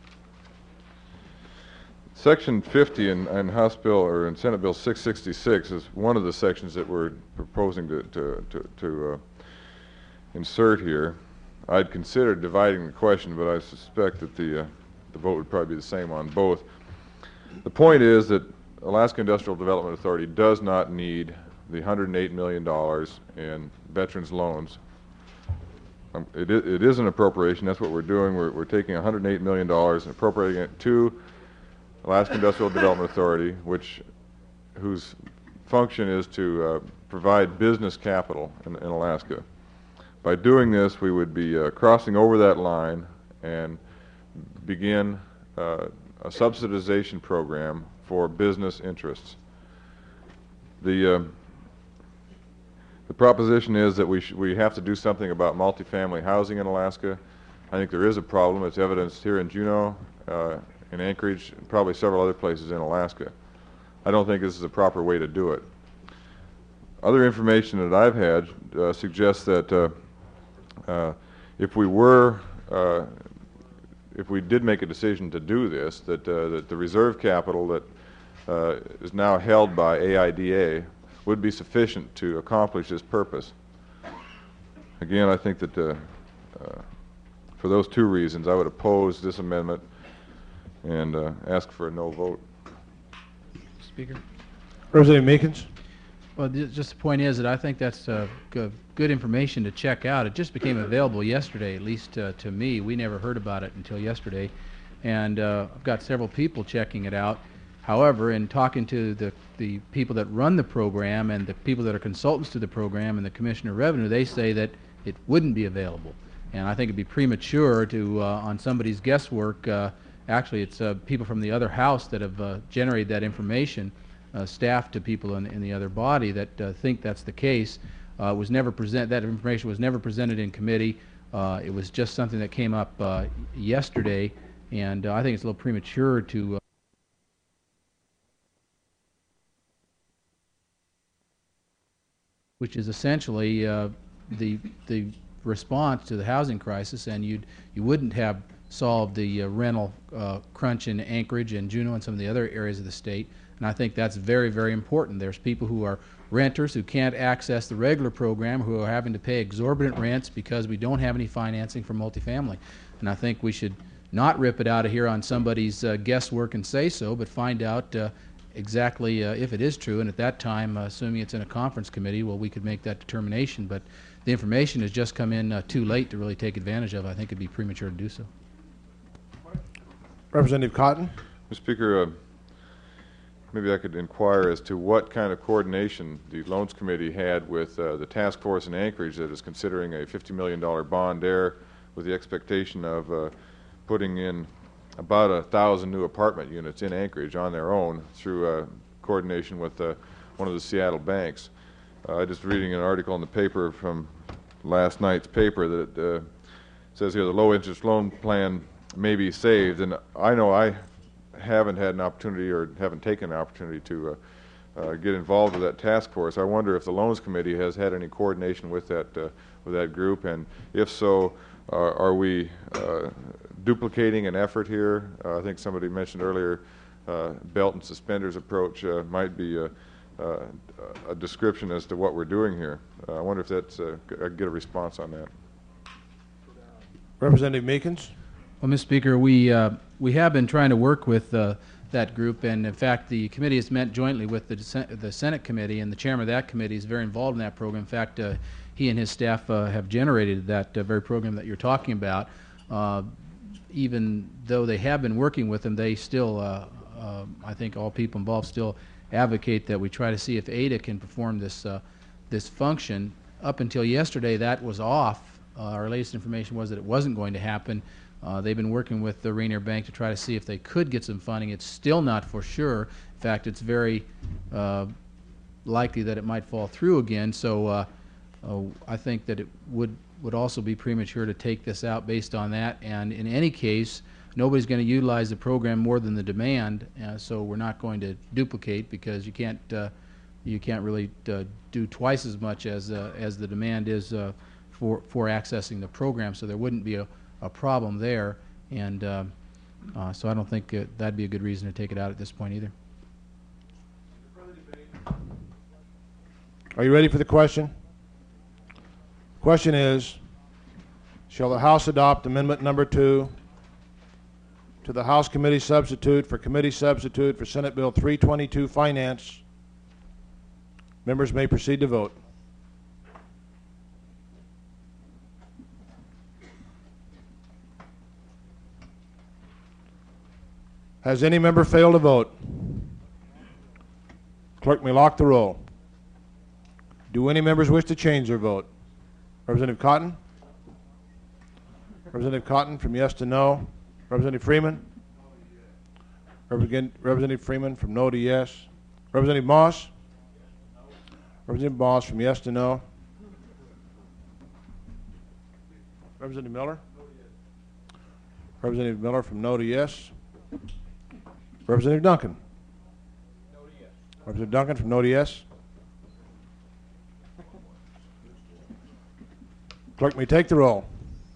Section fifty in, in House Bill or in Senate Bill six sixty-six is one of the sections that we're proposing to, to, to, to uh, insert here. I'd considered dividing the question, but I suspect that the, uh, the vote would probably be the same on both. The point is that Alaska Industrial Development Authority does not need the one hundred eight million dollars in veterans loans. Um, it, it is an appropriation. That's what we're doing. We're, we're taking one hundred eight million dollars and appropriating it to Alaska Industrial Development Authority, which, whose function is to uh, provide business capital in, in Alaska. By doing this, we would be uh, crossing over that line and begin uh, a subsidization program for business interests. The, uh, the proposition is that we, sh we have to do something about multifamily housing in Alaska. I think there is a problem. It's evidenced here in Juneau, uh, in Anchorage, and probably several other places in Alaska. I don't think this is a proper way to do it. Other information that I've had uh, suggests that uh, uh, if we were, uh, if we did make a decision to do this, that, uh, that the reserve capital that uh, is now held by A I D A would be sufficient to accomplish this purpose. Again, I think that uh, uh, for those two reasons, I would oppose this amendment and uh, ask for a no vote. Speaker? Representative Meekins. Well, ju- just the point is that I think that's uh, good, good information to check out. It just became available yesterday, at least uh, to me. We never heard about it until yesterday. And uh, I've got several people checking it out. However, in talking to the, the people that run the program and the people that are consultants to the program and the Commissioner of Revenue, they say that it wouldn't be available. And I think it'd be premature to, uh, on somebody's guesswork, uh, actually it's uh, people from the other house that have uh, generated that information, uh, staff to people in, in the other body that uh, think that's the case. Uh, was never present, that information was never presented in committee. Uh, it was just something that came up uh, yesterday, and uh, I think it's a little premature to uh, which is essentially uh, the the response to the housing crisis, and you'd you wouldn't have solved the uh, rental uh, crunch in Anchorage and Juneau and some of the other areas of the state. And I think that's very, very important. There's people who are renters who can't access the regular program, who are having to pay exorbitant rents because we don't have any financing for multifamily. And I think we should not rip it out of here on somebody's uh, guesswork and say so, but find out uh, exactly uh, if it is true. And at that time, uh, assuming it's in a conference committee, well, we could make that determination. But the information has just come in uh, too late to really take advantage of. I think it'd be premature to do so. Representative Cotton. Mister Speaker, uh, maybe I could inquire as to what kind of coordination the Loans Committee had with uh, the task force in Anchorage that is considering a fifty million dollar bond there with the expectation of uh, putting in about a thousand new apartment units in Anchorage on their own through uh, coordination with uh, one of the Seattle banks. Uh, I just reading an article in the paper from last night's paper that uh, says here the low interest loan plan may be saved, and I know I haven't had an opportunity or haven't taken an opportunity to uh, uh, get involved with that task force. I wonder if the Loans Committee has had any coordination with that uh, with that group, and if so, uh, are we uh, duplicating an effort here? Uh, I think somebody mentioned earlier uh, belt and suspenders approach uh, might be a, uh, a description as to what we're doing here. Uh, I wonder if that's uh, I get a response on that. Representative Meekins. Well, Mister Speaker, we uh, we have been trying to work with uh, that group, and in fact, the committee has met jointly with the the Senate committee, and the chairman of that committee is very involved in that program. In fact, uh, he and his staff uh, have generated that uh, very program that you're talking about. Uh, even though they have been working with them, they still, uh, uh, I think, all people involved still advocate that we try to see if A D A can perform this uh, this function. Up until yesterday, that was off. Uh, our latest information was that it wasn't going to happen. Uh, they've been working with the Rainier Bank to try to see if they could get some funding. It's still not for sure. In fact, it's very uh, likely that it might fall through again. So uh, uh, I think that it would would also be premature to take this out based on that. And in any case, nobody's going to utilize the program more than the demand. Uh, so we're not going to duplicate, because you can't uh, you can't really uh, do twice as much as uh, as the demand is uh, for for accessing the program. So there wouldn't be a a problem there, and uh, uh, so I don't think uh, that'd be a good reason to take it out at this point either. Are you ready for the question? Question is, shall the House adopt amendment number two to the House Committee Substitute for Committee Substitute for Senate Bill three twenty-two Finance? Members may proceed to vote. Has any member failed to vote? Clerk may lock the roll. Do any members wish to change their vote? Representative Cotton? Representative Cotton from yes to no. Representative Freeman? Represent- Representative Freeman from no to yes. Representative Moss? Representative Moss from yes to no. Representative Miller? Representative Miller from no to yes. Representative Duncan. No to yes. Representative Duncan from no to yes. Clerk may take the roll.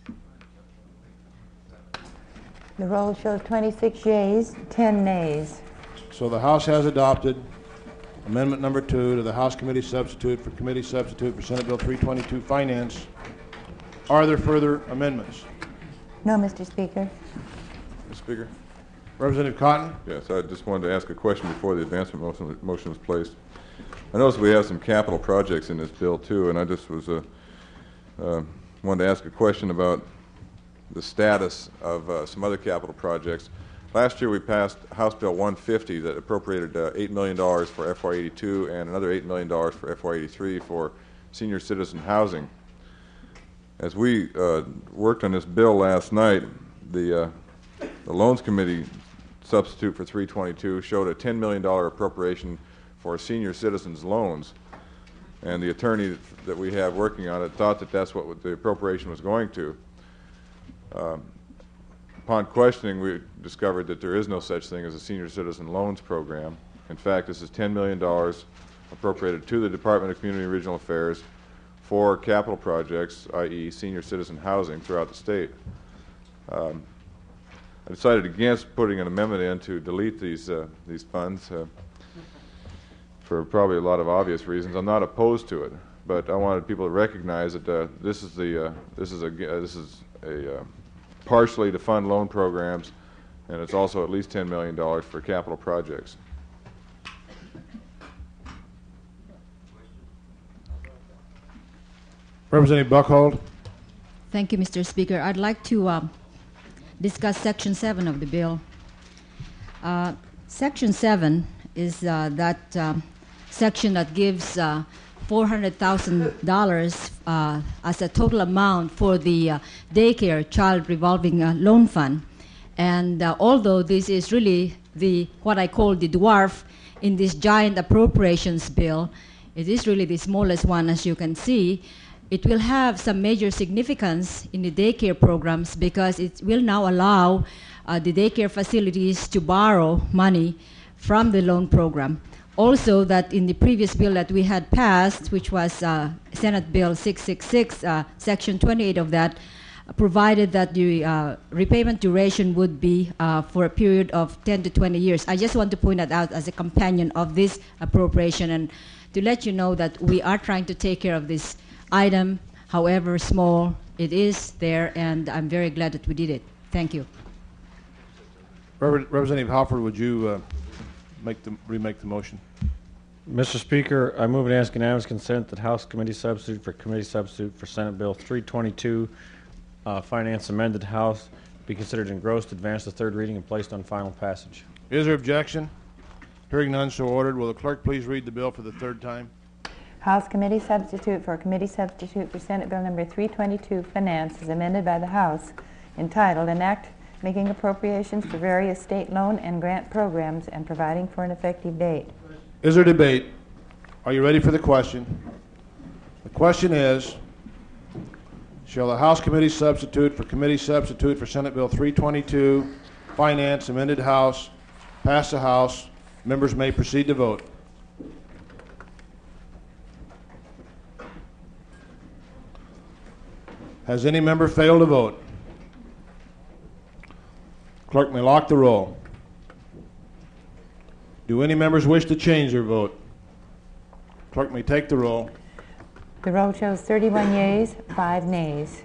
The roll shows twenty-six yeas, ten nays. So the House has adopted amendment number two to the House Committee Substitute for Committee Substitute for Senate Bill three twenty-two Finance. Are there further amendments? No, Mister Speaker. Mister Speaker? Representative Cotton? Yes, I just wanted to ask a question before the advancement motion, motion was placed. I noticed we have some capital projects in this bill too, and I just was uh, uh, wanted to ask a question about the status of uh, some other capital projects. Last year we passed House Bill one fifty that appropriated uh, eight million dollars for F Y eighty-two and another eight million dollars for F Y eighty-three for senior citizen housing. As we uh, worked on this bill last night, the, uh, the Loans Committee substitute for three twenty-two showed a ten million dollars appropriation for senior citizens loans. And the attorney that we have working on it thought that that's what the appropriation was going to. Um, upon questioning, we discovered that there is no such thing as a senior citizen loans program. In fact, this is ten million dollars appropriated to the Department of Community and Regional Affairs for capital projects, that is senior citizen housing throughout the state. Um, I decided against putting an amendment in to delete these, uh, these funds uh, for probably a lot of obvious reasons. I'm not opposed to it, but I wanted people to recognize that uh, this is the uh, this is a uh, this is a uh, partially to fund loan programs, and it's also at least ten million dollars for capital projects. Representative Buckhold. Thank you, Mister Speaker. I'd like to uh, discuss Section seven of the bill. Uh, Section seven is uh, that uh, section that gives uh, four hundred thousand dollars uh, as a total amount for the uh, daycare child revolving uh, loan fund. And uh, although this is really the what I call the dwarf in this giant appropriations bill, it is really the smallest one, as you can see. It will have some major significance in the daycare programs because it will now allow uh, the daycare facilities to borrow money from the loan program. Also, that in the previous bill that we had passed, which was uh, Senate Bill six sixty-six, uh, Section twenty-eight of that, uh, provided that the uh, repayment duration would be uh, for a period of ten to twenty years. I just want to point that out as a companion of this appropriation and to let you know that we are trying to take care of this item, however small it is there, and I'm very glad that we did it. Thank you. Representative Halford, would you uh, make the remake the motion? Mister Speaker, I move and ask unanimous consent that House Committee Substitute for Committee Substitute for Senate Bill three twenty-two, uh, Finance Amended House, be considered engrossed, advanced to third reading, and placed on final passage. Is there objection? Hearing none, so ordered. Will the clerk please read the bill for the third time? House Committee Substitute for Committee Substitute for Senate Bill Number three twenty-two, Finance, as amended by the House, entitled An Act Making Appropriations for Various State Loan and Grant Programs and Providing for an Effective Date. Is there debate? Are you ready for the question? The question is, shall the House Committee Substitute for Committee Substitute for Senate Bill three twenty-two, Finance, amended House, pass the House? Members may proceed to vote. Has any member failed to vote? Clerk may lock the roll. Do any members wish to change their vote? Clerk may take the roll. The roll shows thirty-one yeas, five nays.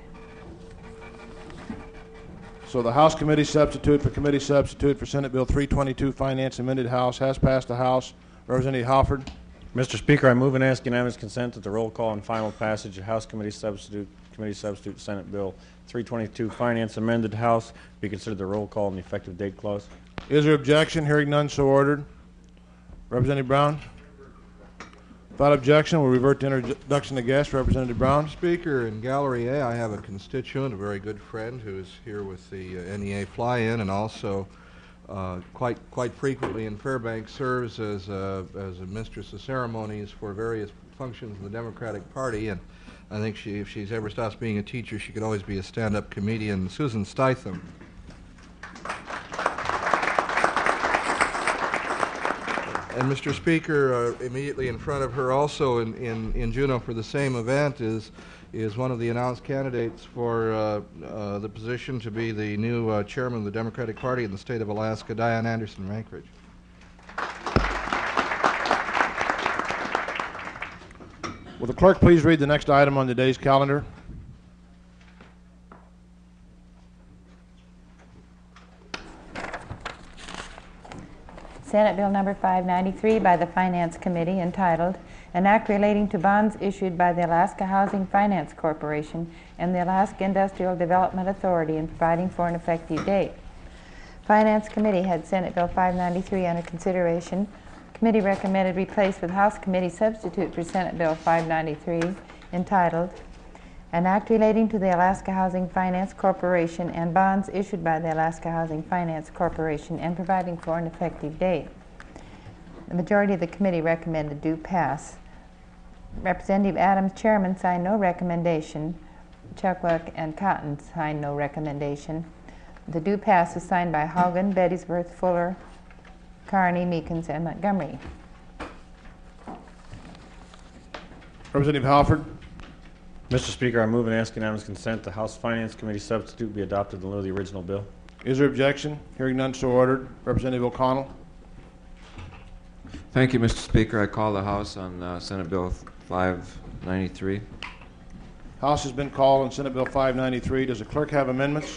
So the House Committee Substitute for Committee Substitute for Senate Bill three twenty-two, Finance, amended House, has passed the House. Representative Halford. Mister Speaker, I move and ask unanimous consent that the roll call and final passage of House Committee Substitute Committee Substitute Senate Bill three twenty-two, Finance, amended House, be considered the roll call and the effective date clause. Is there objection? Hearing none, so ordered. Representative Brown. Without objection, we'll revert to introduction of guests. Representative Brown. Speaker, in Gallery A, I have a constituent, a very good friend, who is here with the uh, N E A fly-in, and also uh, quite quite frequently in Fairbanks serves as a, as a mistress of ceremonies for various functions of the Democratic Party. And I think she, if she's ever stops being a teacher, she could always be a stand-up comedian. Susan Stitham. and Mister Speaker, uh, immediately in front of her also in, in, in Juneau for the same event is is one of the announced candidates for uh, uh, the position to be the new uh, chairman of the Democratic Party in the state of Alaska, Diane Anderson of Anchorage. Will the clerk please read the next item on today's calendar? Senate Bill Number five ninety-three by the Finance Committee entitled, An Act Relating to Bonds Issued by the Alaska Housing Finance Corporation and the Alaska Industrial Development Authority and providing for an effective date. Finance Committee had Senate Bill five ninety-three under consideration. Committee recommended replace with House Committee substitute for Senate Bill five ninety-three entitled, An Act Relating to the Alaska Housing Finance Corporation and Bonds Issued by the Alaska Housing Finance Corporation and providing for an effective date. The majority of the committee recommended do pass. Representative Adams, Chairman, signed no recommendation. Chuckwack and Cotton signed no recommendation. The do pass is signed by Haugen, Bettysworth, Fuller, Carney, Meekins, and Montgomery. Representative Halford. Mister Speaker, I move and ask unanimous consent the House Finance Committee substitute be adopted in lieu of the original bill. Is there objection? Hearing none, so ordered. Representative O'Connell. Thank you, Mister Speaker. I call the House on uh, Senate Bill five ninety-three. House has been called on Senate Bill five ninety-three. Does the clerk have amendments?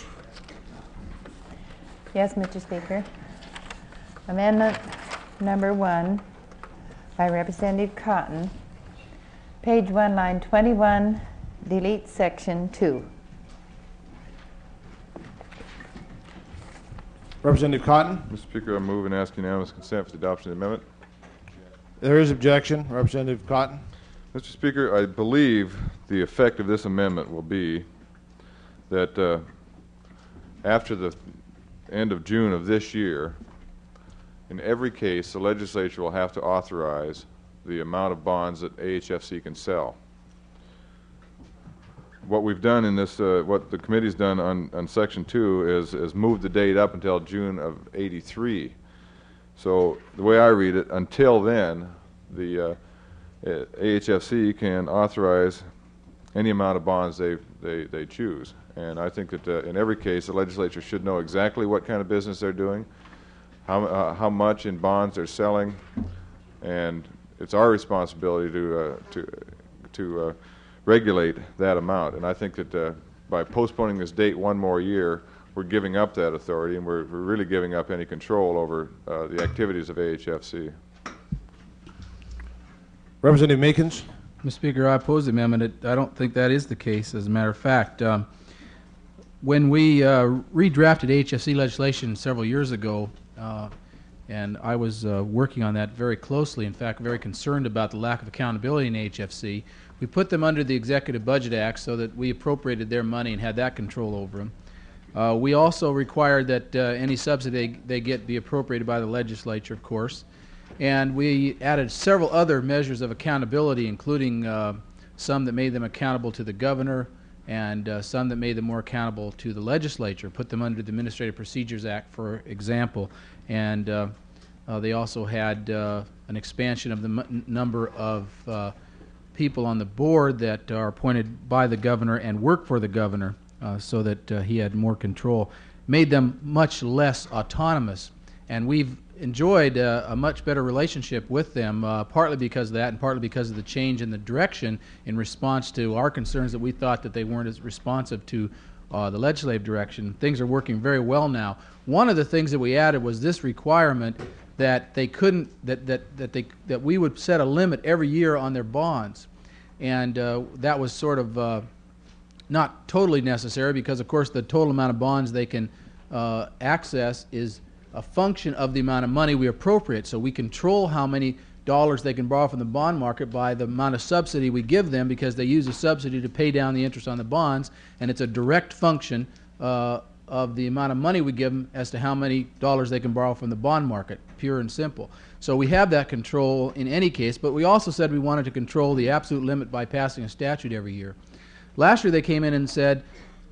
Yes, Mister Speaker. Amendment number one by Representative Cotton. Page one, line twenty-one, delete section two. Representative Cotton. Mister Speaker, I move and ask unanimous consent for the adoption of the amendment. There is objection. Representative Cotton. Mister Speaker, I believe the effect of this amendment will be that uh, after the end of June of this year, in every case, the legislature will have to authorize the amount of bonds that A H F C can sell. What we've done in this, uh, what the committee's done on, on Section two is, is move the date up until June of eighty-three. So the way I read it, until then, the uh, A H F C can authorize any amount of bonds they, they, they choose. And I think that uh, in every case, the legislature should know exactly what kind of business they're doing, how, uh, how much in bonds they're selling, and it's our responsibility to, uh, to, to uh, regulate that amount. And I think that uh, by postponing this date one more year, we're giving up that authority, and we're, we're really giving up any control over uh, the activities of A H F C. Representative Meekins. Mister Speaker, I oppose the amendment. It, I don't think that is the case, as a matter of fact. Um, when we uh, redrafted A H F C legislation several years ago, uh, and I was uh, working on that very closely, in fact, very concerned about the lack of accountability in A H F C, we put them under the Executive Budget Act so that we appropriated their money and had that control over them. Uh, we also required that uh, any subsidy they get be appropriated by the legislature, of course. And we added several other measures of accountability, including uh, some that made them accountable to the governor and uh, some that made them more accountable to the legislature, put them under the Administrative Procedures Act, for example. And uh, uh, they also had uh, an expansion of the m number of uh, people on the board that are appointed by the governor and work for the governor, uh, so that uh, he had more control, made them much less autonomous. And we've enjoyed uh, a much better relationship with them, uh, partly because of that and partly because of the change in the direction in response to our concerns that we thought that they weren't as responsive to uh, the legislative direction. Things are working very well now. One of the things that we added was this requirement that they couldn't, that, that, that, they, that we would set a limit every year on their bonds. And uh, that was sort of uh, not totally necessary because, of course, the total amount of bonds they can uh, access is a function of the amount of money we appropriate. So we control how many dollars they can borrow from the bond market by the amount of subsidy we give them, because they use a subsidy to pay down the interest on the bonds, and it's a direct function uh, of the amount of money we give them as to how many dollars they can borrow from the bond market, pure and simple. So we have that control in any case, but we also said we wanted to control the absolute limit by passing a statute every year. Last year they came in and said,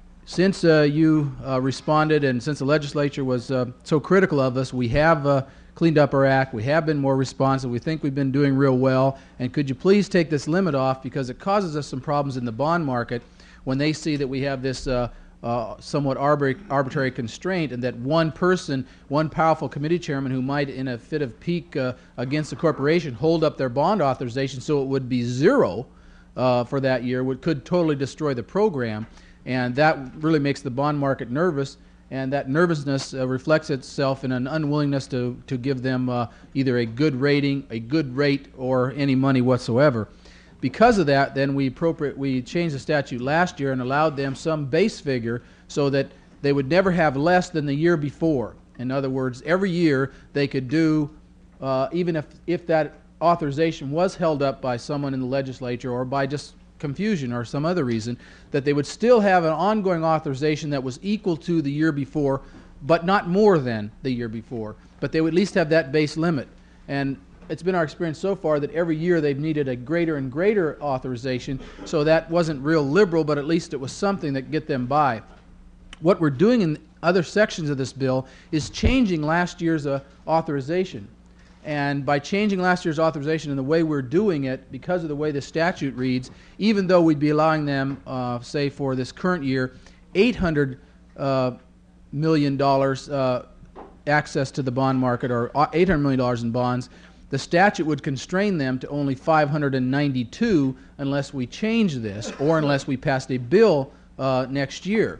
since uh, you uh, responded and since the legislature was uh, so critical of us, we have uh, cleaned up our act. We have been more responsive. We think we've been doing real well. And could you please take this limit off, because it causes us some problems in the bond market when they see that we have this uh, uh, somewhat arbitra- arbitrary constraint, and that one person, one powerful committee chairman who might, in a fit of pique uh, against the corporation, hold up their bond authorization so it would be zero uh, for that year, would could totally destroy the program. And that really makes the bond market nervous, and that nervousness uh, reflects itself in an unwillingness to, to give them uh, either a good rating, a good rate, or any money whatsoever. Because of that, then we appropriate we changed the statute last year and allowed them some base figure so that they would never have less than the year before. In other words, every year they could do, uh, even if, if that authorization was held up by someone in the legislature or by just confusion or some other reason, that they would still have an ongoing authorization that was equal to the year before, but not more than the year before. But they would at least have that base limit. And it's been our experience so far that every year they've needed a greater and greater authorization, so that wasn't real liberal, but at least it was something that get them by. What we're doing in other sections of this bill is changing last year's uh, authorization. And by changing last year's authorization and the way we're doing it, because of the way the statute reads, even though we'd be allowing them, uh, say for this current year, eight hundred uh, million dollars uh, access to the bond market, or eight hundred million dollars in bonds, the statute would constrain them to only five hundred ninety-two unless we change this, or unless we passed a bill uh, next year.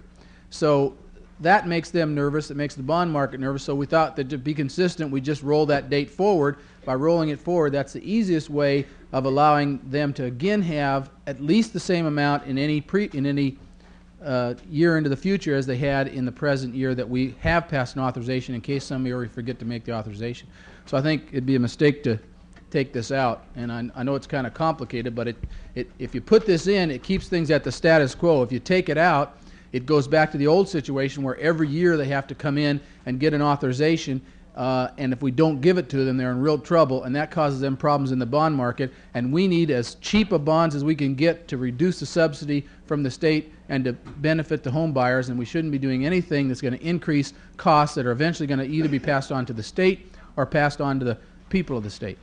So that makes them nervous. It makes the bond market nervous. So we thought that to be consistent, we just roll that date forward. By rolling it forward, that's the easiest way of allowing them to again have at least the same amount in any pre in any uh, year into the future as they had in the present year that we have passed an authorization, in case somebody already forget to make the authorization. So I think it'd be a mistake to take this out. And I, I know it's kind of complicated, but it, it if you put this in, it keeps things at the status quo. If you take it out, it goes back to the old situation where every year they have to come in and get an authorization, uh, and if we don't give it to them, they're in real trouble, and that causes them problems in the bond market. And we need as cheap a bonds as we can get to reduce the subsidy from the state and to benefit the home buyers, and we shouldn't be doing anything that's going to increase costs that are eventually going to either be passed on to the state or passed on to the people of the state.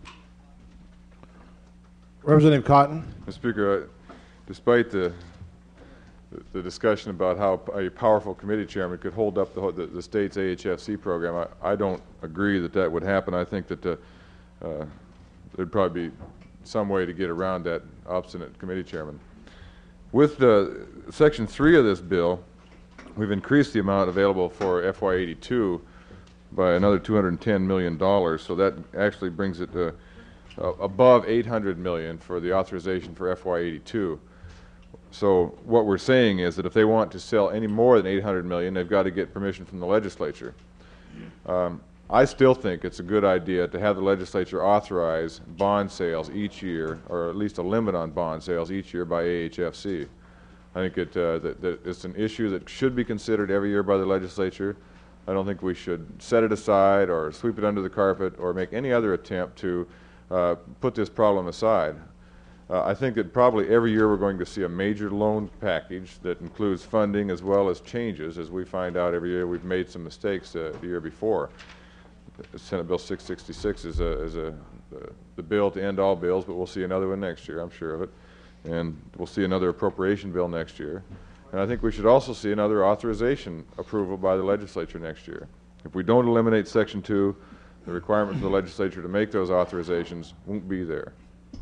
Representative Cotton. Mister Speaker, uh, despite the the discussion about how a powerful committee chairman could hold up the, the, the state's A H F C program, I, I don't agree that that would happen. I think that uh, uh, there'd probably be some way to get around that obstinate committee chairman. With the Section three of this bill, we've increased the amount available for F Y eighty-two by another two hundred ten million dollars, so that actually brings it to uh, above eight hundred million dollars for the authorization for F Y eighty-two. So what we're saying is that if they want to sell any more than eight hundred million dollars, they've got to get permission from the legislature. Um, I still think it's a good idea to have the legislature authorize bond sales each year, or at least a limit on bond sales each year by A H F C. I think it, uh, that, that it's an issue that should be considered every year by the legislature. I don't think we should set it aside or sweep it under the carpet or make any other attempt to uh, put this problem aside. Uh, I think that probably every year we're going to see a major loan package that includes funding as well as changes, as we find out every year we've made some mistakes uh, the year before. Senate Bill six sixty-six is, a, is a, uh, the bill to end all bills, but we'll see another one next year, I'm sure of it. And we'll see another appropriation bill next year. And I think we should also see another authorization approval by the legislature next year. If we don't eliminate Section two, the requirement for the legislature to make those authorizations won't be there.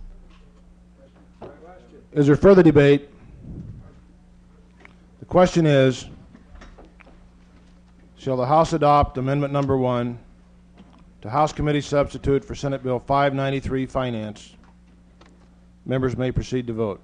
Is there further debate? The question is, shall the House adopt amendment number one to House Committee Substitute for Senate Bill five ninety-three Finance? Members may proceed to vote.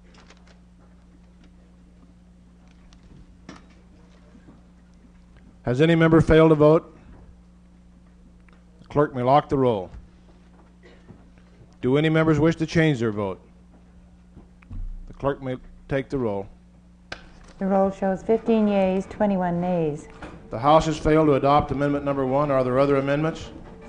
Has any member failed to vote? The clerk may lock the roll. Do any members wish to change their vote? The clerk may take the roll. The roll shows fifteen yeas, twenty-one nays. The House has failed to adopt amendment number one. Are there other amendments?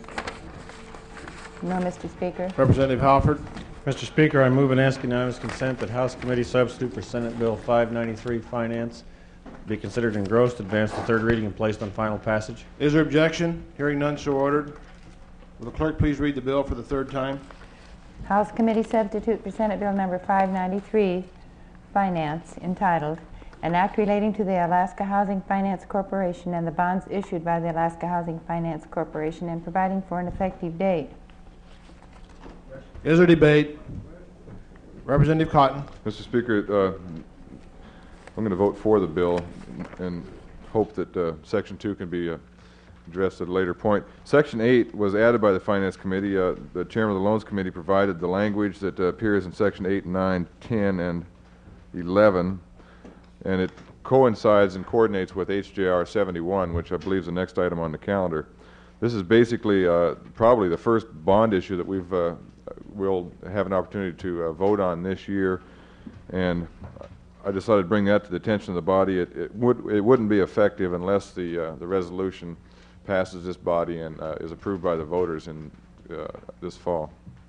No, Mister Speaker. Representative Halford. Mister Speaker, I move and ask unanimous consent that House Committee Substitute for Senate Bill five ninety-three Finance be considered engrossed, advanced to third reading, and placed on final passage. Is there objection? Hearing none, so ordered. Will the clerk please read the bill for the third time? House Committee Substitute for Senate Bill Number five ninety-three, Finance, entitled, An Act Relating to the Alaska Housing Finance Corporation and the bonds issued by the Alaska Housing Finance Corporation and providing for an effective date. Is there debate? Representative Cotton. Mister Speaker, uh, I'm going to vote for the bill and hope that uh, Section two can be uh, addressed at a later point. Section eight was added by the Finance Committee. Uh, the Chairman of the Loans Committee provided the language that uh, appears in Section eight, nine, ten, and eleven, and it coincides and coordinates with H J R seventy-one, which I believe is the next item on the calendar. This is basically uh, probably the first bond issue that we've uh, will have an opportunity to uh, vote on this year, and I decided to bring that to the attention of the body. It, it would it wouldn't be effective unless the uh, the resolution passes this body and uh, is approved by the voters in uh, this fall.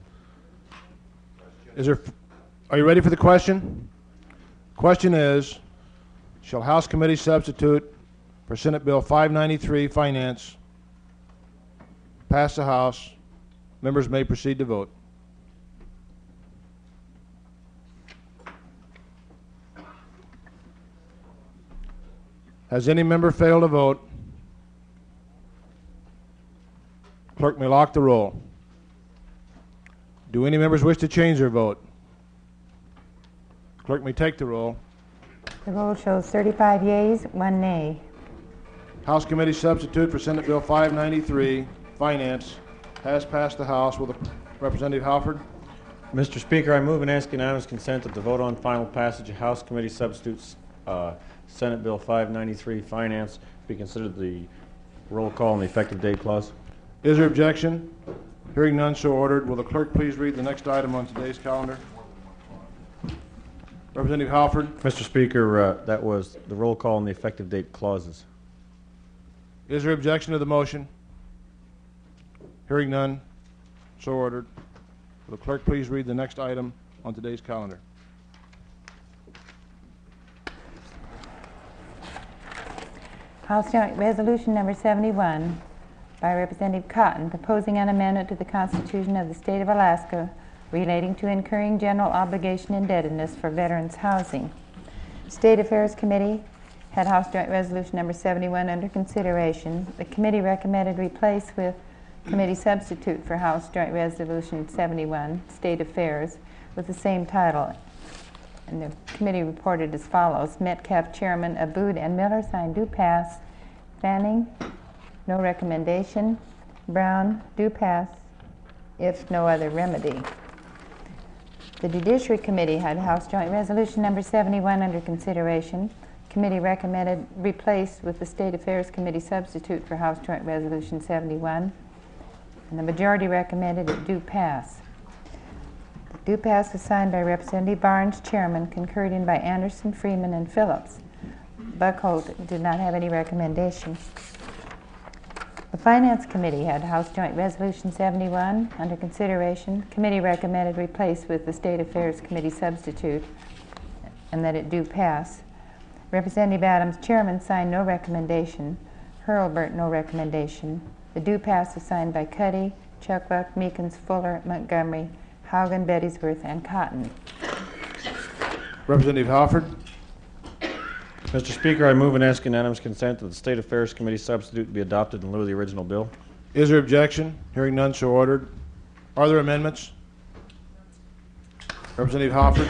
Is there? Are you ready for the question? Question is, shall House Committee Substitute for Senate Bill five ninety-three, Finance, pass the House? Members may proceed to vote. Has any member failed to vote? Clerk may lock the roll. Do any members wish to change their vote? Clerk may take the roll. The roll shows thirty-five yeas, one nay. House Committee Substitute for Senate Bill five ninety-three, Finance, has passed the House. Will the Representative Halford? Mister Speaker, I move and ask unanimous consent that the vote on final passage of House Committee Substitutes uh, Senate Bill five ninety-three, Finance, be considered the roll call and the effective date clause. Is there objection? Hearing none, so ordered. Will the clerk please read the next item on today's calendar? Representative Halford. Mister Speaker, uh, that was the roll call and the effective date clauses. Is there objection to the motion? Hearing none, so ordered. Will the clerk please read the next item on today's calendar? House Joint Resolution Number seventy-one by Representative Cotton, proposing an amendment to the Constitution of the State of Alaska relating to incurring general obligation indebtedness for veterans housing. State Affairs Committee had House Joint Resolution Number seventy-one under consideration. The committee recommended replace with Committee Substitute for House Joint Resolution seventy-one, State Affairs, with the same title. And the committee reported as follows. Metcalf, Chairman, Abood and Miller signed do pass. Fanning, no recommendation. Brown, do pass if no other remedy. The Judiciary Committee had House Joint Resolution Number seventy-one under consideration. Committee recommended replace with the State Affairs Committee Substitute for House Joint Resolution seventy-one. And the majority recommended it do pass. The do pass was signed by Representative Barnes, Chairman, concurred in by Anderson, Freeman, and Phillips. Buckholt did not have any recommendation. The Finance Committee had House Joint Resolution seventy-one under consideration. Committee recommended replace with the State Affairs Committee Substitute and that it do pass. Representative Adams, Chairman, signed no recommendation. Hurlburt, no recommendation. The do pass was signed by Cuddy, Chuckbuck, Meekins, Fuller, Montgomery, Haugen, Bettysworth, and Cotton. Representative Halford. Mister Speaker, I move and ask unanimous consent that the State Affairs Committee Substitute be adopted in lieu of the original bill. Is there objection? Hearing none, so ordered. Are there amendments? Representative Halford.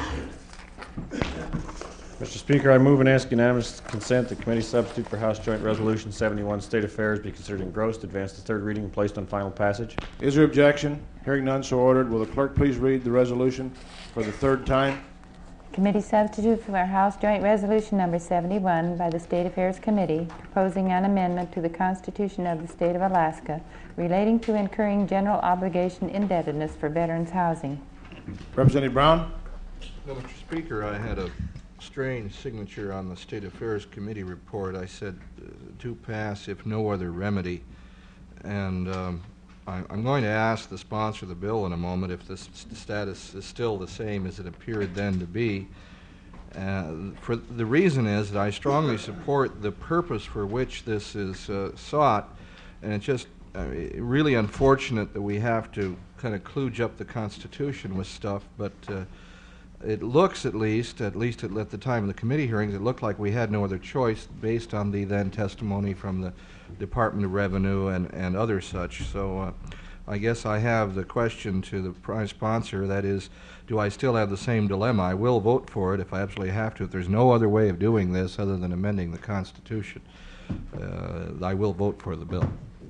Mister Speaker, I move and ask unanimous consent that Committee Substitute for House Joint Resolution seventy-one, State Affairs, be considered engrossed, advanced to third reading, and placed on final passage. Is there objection? Hearing none, so ordered. Will the clerk please read the resolution for the third time? Committee Substitute for House Joint Resolution Number seventy-one by the State Affairs Committee, proposing an amendment to the Constitution of the State of Alaska relating to incurring general obligation indebtedness for veterans housing. Representative Brown. No, Mister Speaker, I had a strange signature on the State Affairs Committee report. I said uh, to pass if no other remedy. And um, I, I'm going to ask the sponsor of the bill in a moment if the s- status is still the same as it appeared then to be. Uh, for the reason is that I strongly support the purpose for which this is uh, sought, and it's just uh, really unfortunate that we have to kind of kludge up the Constitution with stuff, but uh, it looks, at least, at least at, at the time of the committee hearings, it looked like we had no other choice based on the then testimony from the Department of Revenue and, and other such. So uh, I guess I have the question to the prime sponsor, that is, do I still have the same dilemma? I will vote for it if I absolutely have to. If there's no other way of doing this other than amending the Constitution, uh, I will vote for the bill.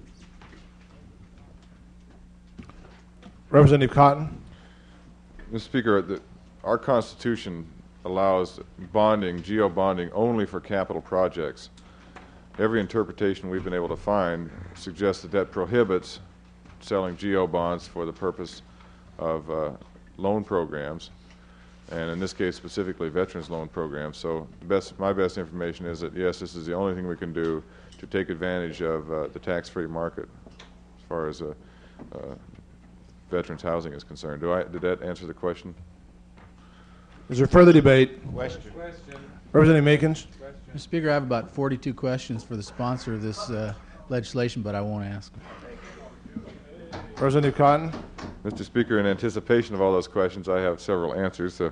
Representative Cotton. Mister Speaker, the, our Constitution allows bonding, geo-bonding, only for capital projects. Every interpretation we've been able to find suggests that that prohibits selling geo-bonds for the purpose of uh, loan programs, and in this case specifically veterans loan programs. So the best, my best information is that yes, this is the only thing we can do to take advantage of uh, the tax-free market as far as uh, uh, veterans housing is concerned. Do I, did that answer the question? Is there further debate? Question. Representative Meekins. Mister Speaker, I have about forty-two questions for the sponsor of this uh, legislation, but I won't ask. Representative Cotton. Mister Speaker, in anticipation of all those questions, I have several answers. So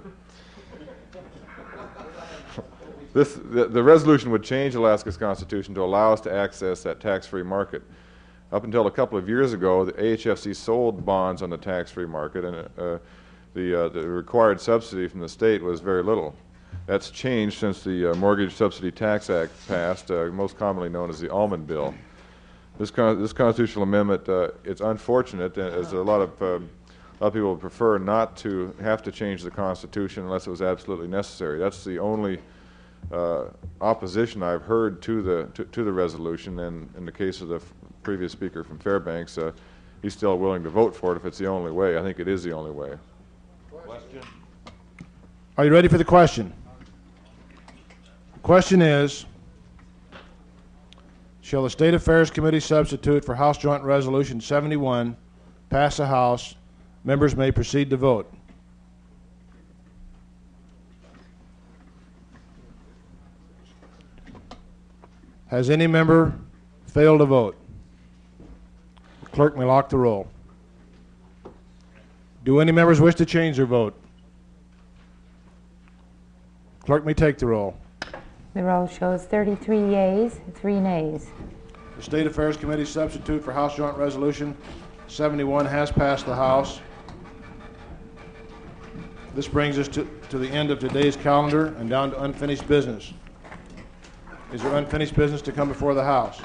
this, the, the resolution would change Alaska's Constitution to allow us to access that tax-free market. Up until a couple of years ago, the A H F C sold bonds on the tax-free market, and uh, the, uh, the required subsidy from the state was very little. That's changed since the uh, Mortgage Subsidy Tax Act passed, uh, most commonly known as the Allman Bill. This, con this constitutional amendment, uh, it's unfortunate, as a lot of, um, a lot of people would prefer not to have to change the Constitution unless it was absolutely necessary. That's the only uh, opposition I've heard to the, to, to the resolution, and in the case of the f previous speaker from Fairbanks, uh, he's still willing to vote for it if it's the only way. I think it is the only way. Question. Are you ready for the question? The question is, shall the State Affairs Committee substitute for House Joint Resolution seventy-one pass the House? Members may proceed to vote. Has any member failed to vote? The clerk may lock the roll. Do any members wish to change their vote? Clerk may take the roll. The roll shows thirty-three yeas, three nays. The State Affairs Committee substitute for House Joint Resolution seventy-one has passed the House. This brings us to, to the end of today's calendar and down to unfinished business. Is there unfinished business to come before the House?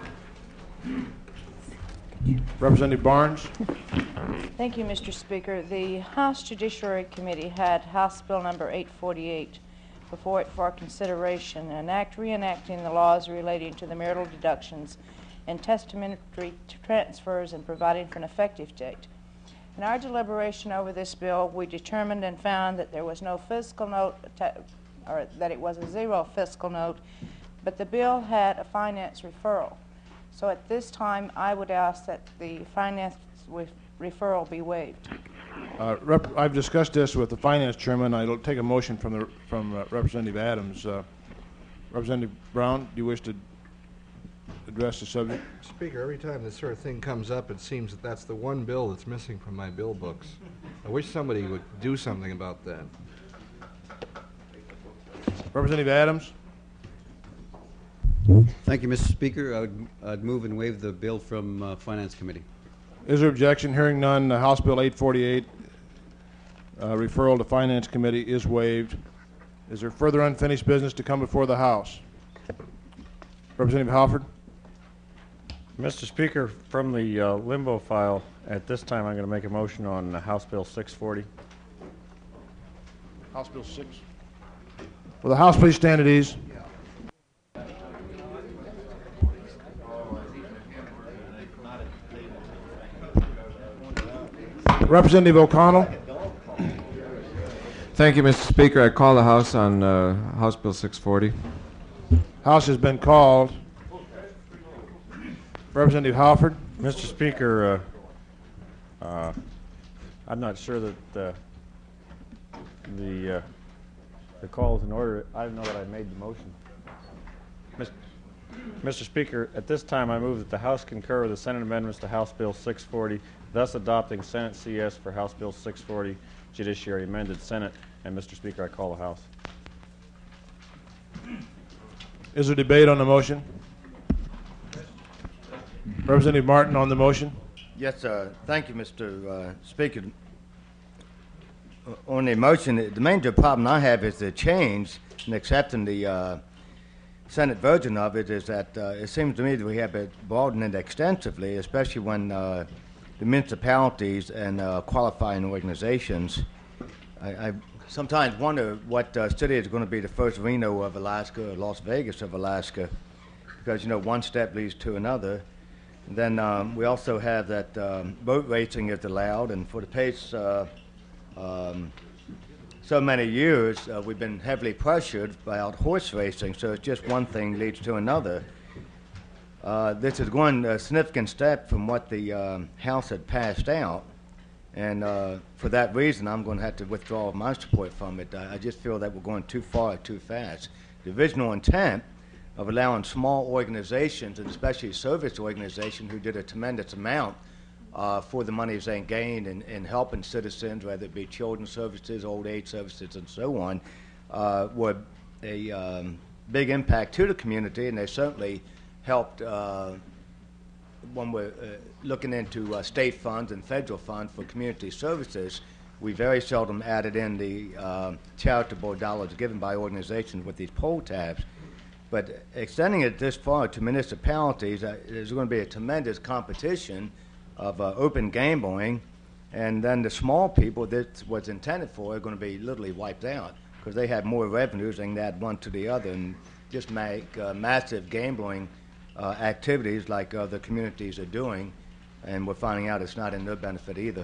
Representative Barnes. Thank you, Mister Speaker. The House Judiciary Committee had House Bill number eight forty-eight before it for consideration, an act reenacting the laws relating to the marital deductions and testamentary transfers and providing for an effective date. In our deliberation over this bill, we determined and found that there was no fiscal note, or that it was a zero fiscal note, but the bill had a finance referral. So at this time, I would ask that the finance referral be waived. Uh, rep I've discussed this with the finance chairman. I'll take a motion from the from uh, Representative Adams. Uh, Representative Brown, do you wish to address the subject? Speaker, every time this sort of thing comes up, it seems that that's the one bill that's missing from my bill books. I wish somebody would do something about that. Representative Adams. Thank you, Mister Speaker. I would I'd move and waive the bill from uh, Finance Committee. Is there objection? Hearing none, uh, House Bill eight forty-eight, uh, referral to Finance Committee, is waived. Is there further unfinished business to come before the House? Representative Halford. Mister Speaker, from the uh, limbo file, at this time I'm going to make a motion on uh, House Bill six forty. House Bill six. Will the House please stand at ease? Representative O'Connell. Thank you, Mister Speaker. I call the House on uh, House Bill six forty. House has been called. Representative Halford. Mister Speaker, uh, uh, I'm not sure that uh, the uh, The call is in order. I didn't know that I made the motion. Mister Speaker, at this time I move that the House concur with the Senate amendments to House Bill six forty, thus adopting Senate C S for House Bill six forty, Judiciary amended Senate. And Mister Speaker, I call the House. Is there debate on the motion? Representative Martin on the motion. Yes, sir. Thank you, Mister Uh, Speaker. Uh, On the motion, the major problem I have is the change in accepting the uh, Senate version of it is that uh, it seems to me that we have it broadened it extensively, especially when uh, the municipalities and uh, qualifying organizations. I, I sometimes wonder what uh, city is going to be the first Reno of Alaska or Las Vegas of Alaska, because, you know, one step leads to another. And then um, we also have that um, boat racing is allowed, and for the past uh, um, so many years, uh, we've been heavily pressured about horse racing, so it's just one thing leads to another. Uh, this is one uh, significant step from what the um, House had passed out, and uh, for that reason, I'm going to have to withdraw my support from it. I, I just feel that we're going too far, too fast. The original intent of allowing small organizations, and especially service organizations who did a tremendous amount uh, for the monies they gained in, in helping citizens, whether it be children's services, old age services, and so on, uh, were a um, big impact to the community, and they certainly helped uh, when we're uh, looking into uh, state funds and federal funds for community services. We very seldom added in the uh, charitable dollars given by organizations with these poll tabs. But extending it this far to municipalities, uh, there's going to be a tremendous competition of uh, open gambling, and then the small people that was intended for are going to be literally wiped out because they have more revenues than add one to the other and just make uh, massive gambling uh, activities like other communities are doing, and we're finding out it's not in their benefit either.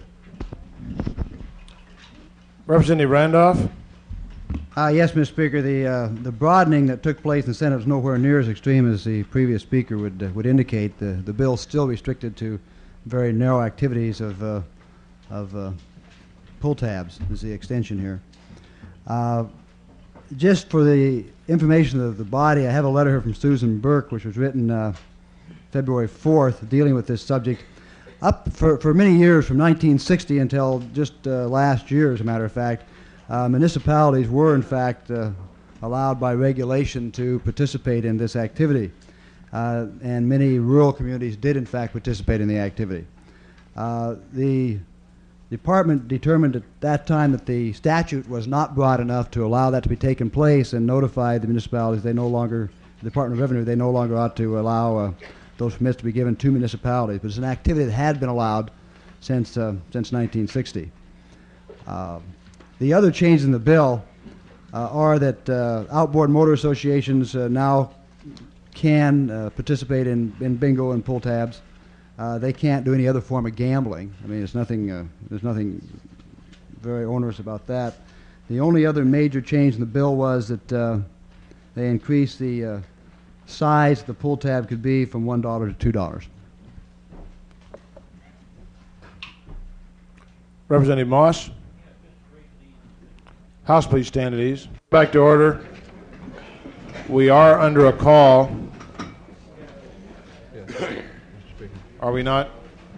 Representative Randolph. Uh, yes, Mister Speaker. The uh, the broadening that took place in the Senate was nowhere near as extreme as the previous speaker would uh, would indicate. The the bill is still restricted to very narrow activities of uh, of uh, pull tabs. Is the extension here? Uh, just for the information of the body, I have a letter here from Susan Burke, which was written uh, February fourth, dealing with this subject. Up for for many years, from nineteen sixty until just uh, last year, as a matter of fact. Uh, municipalities were, in fact, uh, allowed by regulation to participate in this activity, uh, and many rural communities did, in fact, participate in the activity. Uh, the department determined at that time that the statute was not broad enough to allow that to be taken place, and notified the municipalities they no longer, the Department of Revenue, they no longer ought to allow uh, those permits to be given to municipalities. But it's an activity that had been allowed since uh, since nineteen sixty. Uh, The other changes in the bill uh, are that uh, outboard motor associations uh, now can uh, participate in, in bingo and pull tabs. Uh, they can't do any other form of gambling. I mean, it's nothing, uh, there's nothing very onerous about that. The only other major change in the bill was that uh, they increased the uh, size the pull tab could be from one dollar to two dollars. Representative Moss. House, please stand at ease. Back to order. We are under a call. Are we not?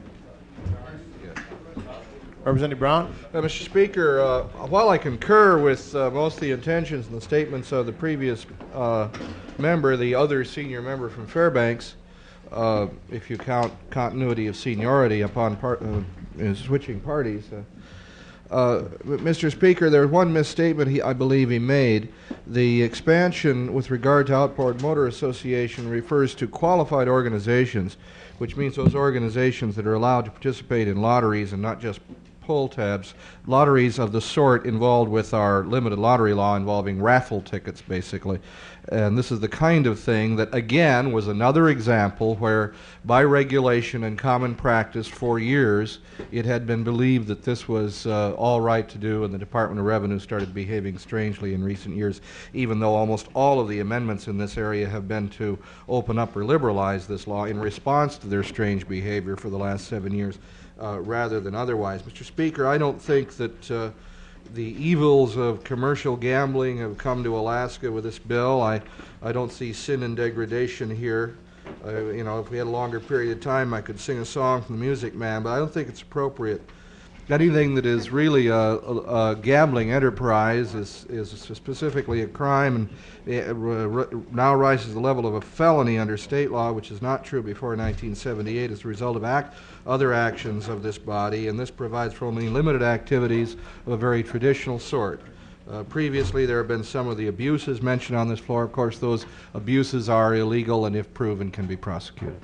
Representative Brown? Uh, Mister Speaker, uh, while I concur with uh, most of the intentions and the statements of the previous uh, member, the other senior member from Fairbanks, uh, if you count continuity of seniority upon part, uh, switching parties, uh, Uh, Mister Speaker, there's one misstatement he, I believe he made. The expansion with regard to Outboard Motor Association refers to qualified organizations, which means those organizations that are allowed to participate in lotteries and not just pull tabs, lotteries of the sort involved with our limited lottery law involving raffle tickets, basically. And this is the kind of thing that, again, was another example where, by regulation and common practice for years, it had been believed that this was uh, all right to do, and the Department of Revenue started behaving strangely in recent years, even though almost all of the amendments in this area have been to open up or liberalize this law in response to their strange behavior for the last seven years, uh, rather than otherwise. Mister Speaker, I don't think that uh, the evils of commercial gambling have come to Alaska with this bill. I, I don't see sin and degradation here. Uh, you know, if we had a longer period of time, I could sing a song from the Music Man, but I don't think it's appropriate. Anything that is really a, a, a gambling enterprise is, is specifically a crime, and it now rises to the level of a felony under state law, which is not true before nineteen seventy-eight as a result of act, other actions of this body, and this provides for only limited activities of a very traditional sort. Uh, previously, there have been some of the abuses mentioned on this floor. Of course, those abuses are illegal and, if proven, can be prosecuted.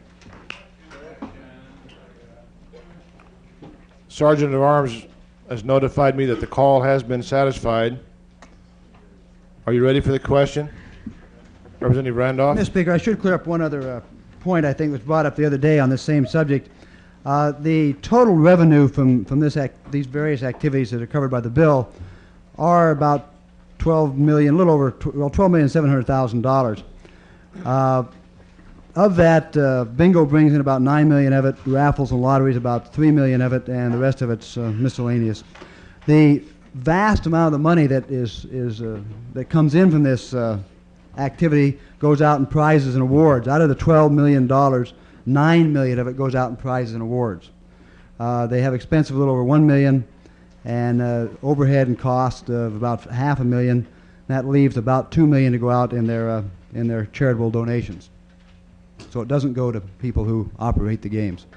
Sergeant of Arms has notified me that the call has been satisfied. Are you ready for the question? Representative Randolph? Mister Speaker, I should clear up one other uh, point I think was brought up the other day on this same subject. Uh, the total revenue from, from this act, these various activities that are covered by the bill are about twelve million, a little over tw well, twelve million seven hundred thousand dollars. Uh, Of that, uh, bingo brings in about nine million of it, raffles and lotteries about three million of it, and the rest of it's uh, miscellaneous. The vast amount of the money that is is uh, that comes in from this uh, activity goes out in prizes and awards. Out of the twelve million dollars, nine million of it goes out in prizes and awards. Uh, they have expense of a little over one million, and uh, overhead and cost of about half a million. That leaves about two million to go out in their uh, in their charitable donations. So it doesn't go to people who operate the games.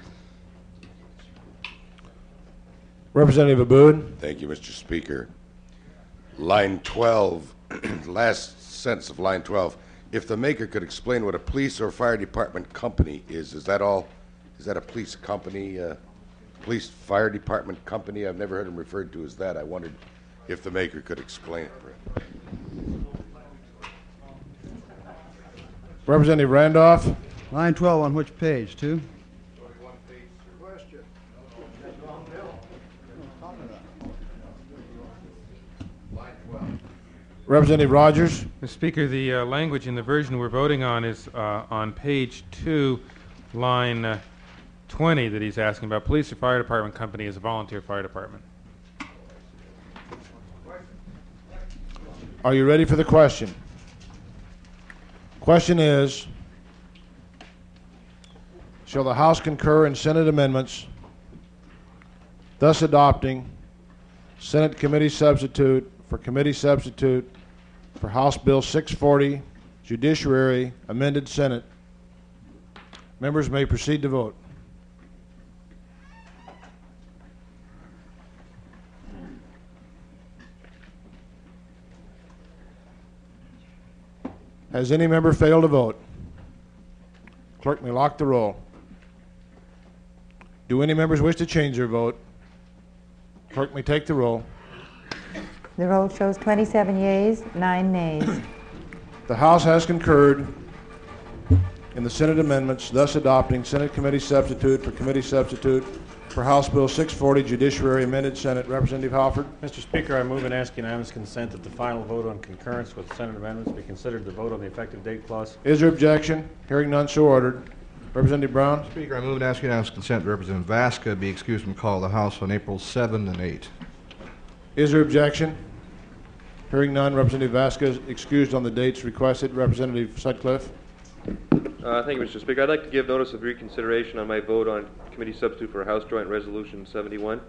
Representative Abood. Thank you, Mister Speaker. Line twelve, last sentence of line twelve. If the maker could explain what a police or fire department company is, is that all? Is that a police company, uh, police fire department company? I've never heard him referred to as that. I wondered if the maker could explain it. Representative Randolph. Line twelve on which page, two? Representative Rogers. Mister Speaker, the uh, language in the version we're voting on is uh, on page two, line uh, twenty that he's asking about. Police or fire department company is a volunteer fire department. Are you ready for the question? Question is, shall the House concur in Senate amendments, thus adopting Senate committee substitute for committee substitute for House Bill six forty, Judiciary, amended Senate? Members may proceed to vote. Has any member failed to vote? Clerk may lock the roll. Do any members wish to change their vote? Clerk may take the roll. The roll shows twenty-seven yeas, nine nays. The House has concurred in the Senate amendments, thus adopting Senate committee substitute for committee substitute for House Bill six forty, Judiciary, amended Senate. Representative Halford. Mister Speaker, I move and ask unanimous consent that the final vote on concurrence with Senate amendments be considered the vote on the effective date clause. Is there objection? Hearing none, so ordered. Representative Brown. Speaker, I move and ask unanimous consent that Representative Vasca be excused from call of the House on April seventh and eighth. Is there objection? Hearing none, Representative Vasca is excused on the dates requested. Representative Sutcliffe. Uh, thank you, Mister Speaker. I'd like to give notice of reconsideration on my vote on committee substitute for House Joint Resolution seventy-one.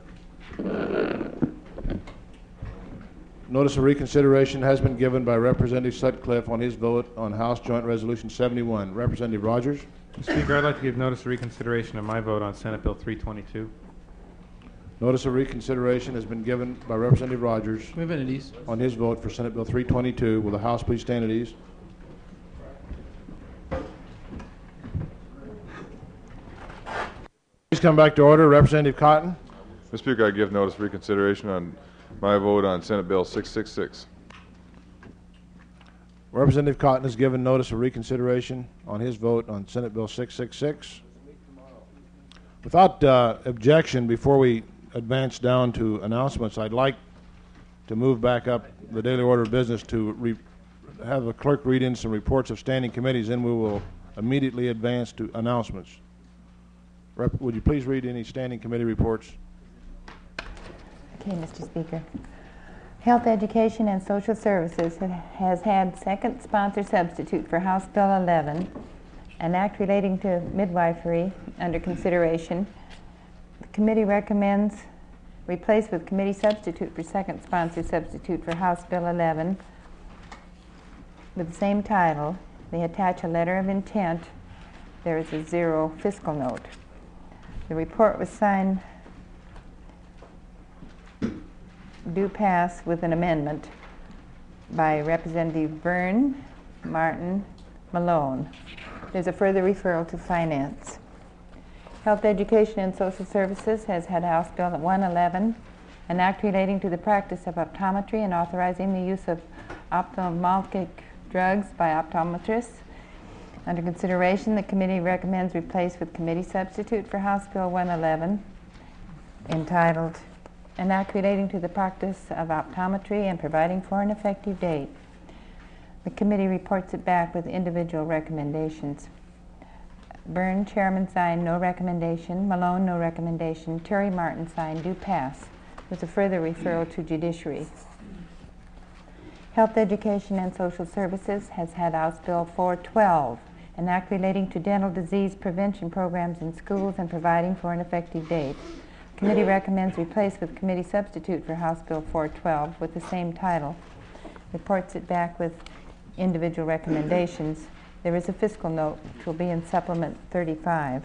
Notice of reconsideration has been given by Representative Sutcliffe on his vote on House Joint Resolution seventy-one. Representative Rogers. Mister Speaker, I'd like to give notice of reconsideration of my vote on Senate Bill three twenty-two. Notice of reconsideration has been given by Representative Rogers Move at ease. on his vote for Senate Bill three twenty-two. Will the House please stand at ease? Please come back to order. Representative Cotton. Mister Speaker, I give notice of reconsideration on my vote on Senate Bill six sixty-six. Representative Cotton has given notice of reconsideration on his vote on Senate Bill six sixty-six. Without uh, objection, before we advance down to announcements, I'd like to move back up the daily order of business to re have the clerk read in some reports of standing committees, and we will immediately advance to announcements. Rep would you please read any standing committee reports? Okay, Mister Speaker. Health, Education, and Social Services has had second sponsor substitute for House Bill eleven, an act relating to midwifery, under consideration. The committee recommends replace with committee substitute for second sponsor substitute for House Bill eleven with the same title. They attach a letter of intent. There is a zero fiscal note. The report was signed do pass with an amendment by Representative Byrne, Martin, Malone. There's a further referral to Finance. Health, Education, and Social Services has had House Bill one eleven, an act relating to the practice of optometry and authorizing the use of ophthalmic drugs by optometrists. Under consideration, the committee recommends replace with committee substitute for House Bill one eleven, entitled An Act Relating to the Practice of Optometry and Providing for an Effective Date. The committee reports it back with individual recommendations. Byrne, Chairman, signed no recommendation. Malone, no recommendation. Terry Martin signed do pass with a further referral to Judiciary. Health, Education, and Social Services has had House Bill four twelve, an act relating to dental disease prevention programs in schools and providing for an effective date. The committee recommends replace with committee substitute for House Bill four twelve with the same title. Reports it back with individual recommendations. There is a fiscal note which will be in Supplement thirty-five.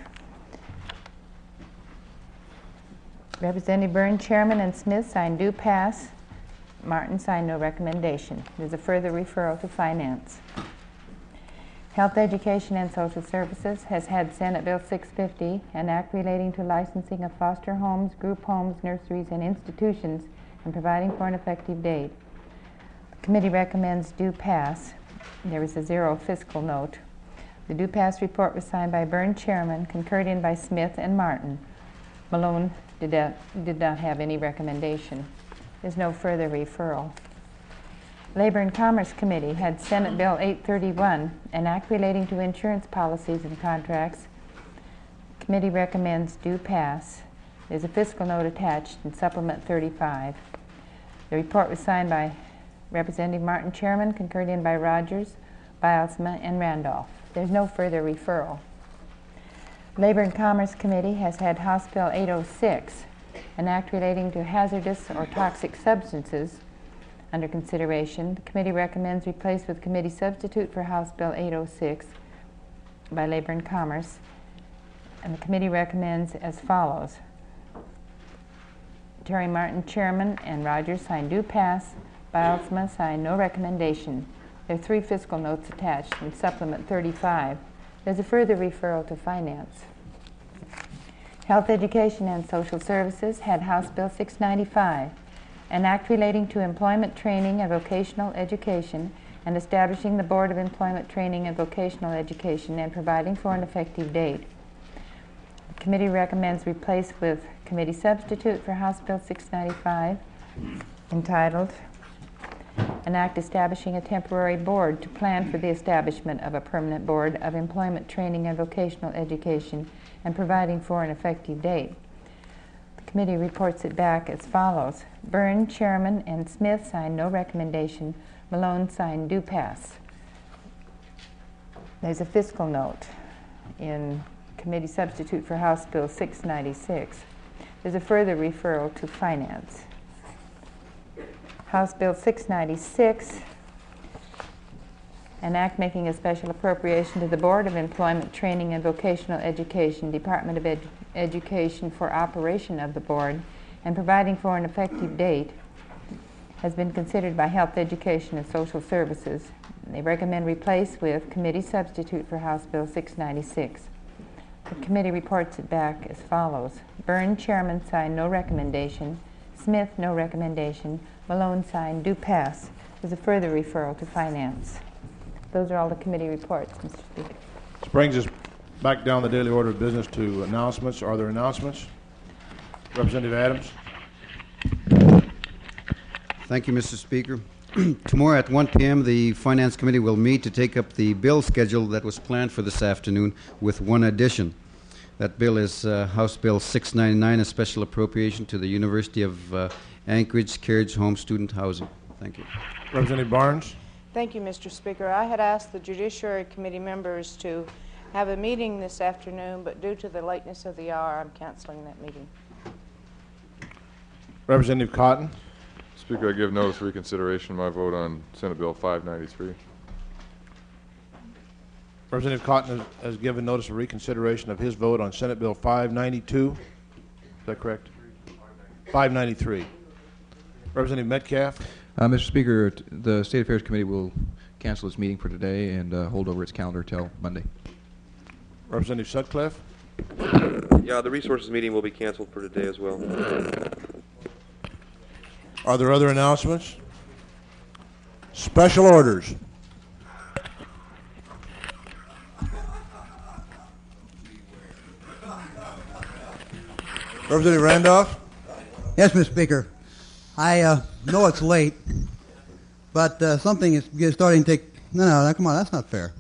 Representative Byrne, Chairman, and Smith signed do pass. Martin signed no recommendation. There's a further referral to Finance. Health, Education, and Social Services has had Senate Bill six fifty, an act relating to licensing of foster homes, group homes, nurseries, and institutions, and providing for an effective date. The committee recommends do pass. There is a zero fiscal note. The do pass report was signed by Byrne, Chairman, concurred in by Smith and Martin. Malone did not, did not have any recommendation. There's no further referral. Labor and Commerce Committee had Senate Bill eight thirty-one, an act relating to insurance policies and contracts. Committee recommends do pass. There's a fiscal note attached in Supplement thirty-five. The report was signed by Representative Martin, Chairman, concurred in by Rogers, Bilesma, and Randolph. There's no further referral. Labor and Commerce Committee has had House Bill eight oh six, an act relating to hazardous or toxic substances, under consideration. The committee recommends replace with committee substitute for House Bill eight oh six by Labor and Commerce. And the committee recommends as follows. Terry Martin, Chairman, and Rogers signed do pass. Bilesma signed no recommendation. There are three fiscal notes attached in Supplement thirty-five. There's a further referral to Finance. Health, Education, and Social Services had House Bill six ninety-five, an act relating to employment training and vocational education and establishing the Board of Employment Training and Vocational Education and providing for an effective date. The committee recommends replace with committee substitute for House Bill six ninety-five, entitled An Act Establishing a Temporary Board to Plan for the Establishment of a Permanent Board of Employment Training and Vocational Education and providing for an effective date. The committee reports it back as follows. Byrne, Chairman, and Smith signed no recommendation. Malone signed do pass. There's a fiscal note in committee substitute for House Bill six ninety-six. There's a further referral to Finance. House Bill six ninety-six, an act making a special appropriation to the Board of Employment Training and Vocational Education, Department of Edu Education for operation of the board and providing for an effective date, has been considered by Health, Education, and Social Services. They recommend replace with committee substitute for House Bill six ninety-six. The committee reports it back as follows. Byrne, Chairman, signed no recommendation. Smith, no recommendation. Malone signed do pass. There's a further referral to Finance. Those are all the committee reports, Mister Speaker. This brings us back down the daily order of business to announcements. Are there announcements? Representative Adams. Thank you, Mister Speaker. Tomorrow at one p m the Finance Committee will meet to take up the bill schedule that was planned for this afternoon with one addition. That bill is uh, House Bill six ninety-nine, a special appropriation to the University of uh, Anchorage Carriage Home Student Housing. Thank you. Representative Barnes. Thank you, Mister Speaker. I had asked the Judiciary Committee members to have a meeting this afternoon, but due to the lateness of the hour, I'm canceling that meeting. Representative Cotton. Speaker, I give notice of reconsideration of my vote on Senate Bill five ninety-three. Representative Cotton has, has given notice of reconsideration of his vote on Senate Bill five ninety-two. Is that correct? five ninety-three. Representative Metcalf. Uh, Mister Speaker, t- the State Affairs Committee will cancel its meeting for today and uh, hold over its calendar till Monday. Representative Sutcliffe. Yeah, the resources meeting will be canceled for today as well. Are there other announcements? Special orders. Representative Randolph. Yes, Mister Speaker. I uh, know it's late, but uh, something is is starting to take... No, no, no, come on, that's not fair.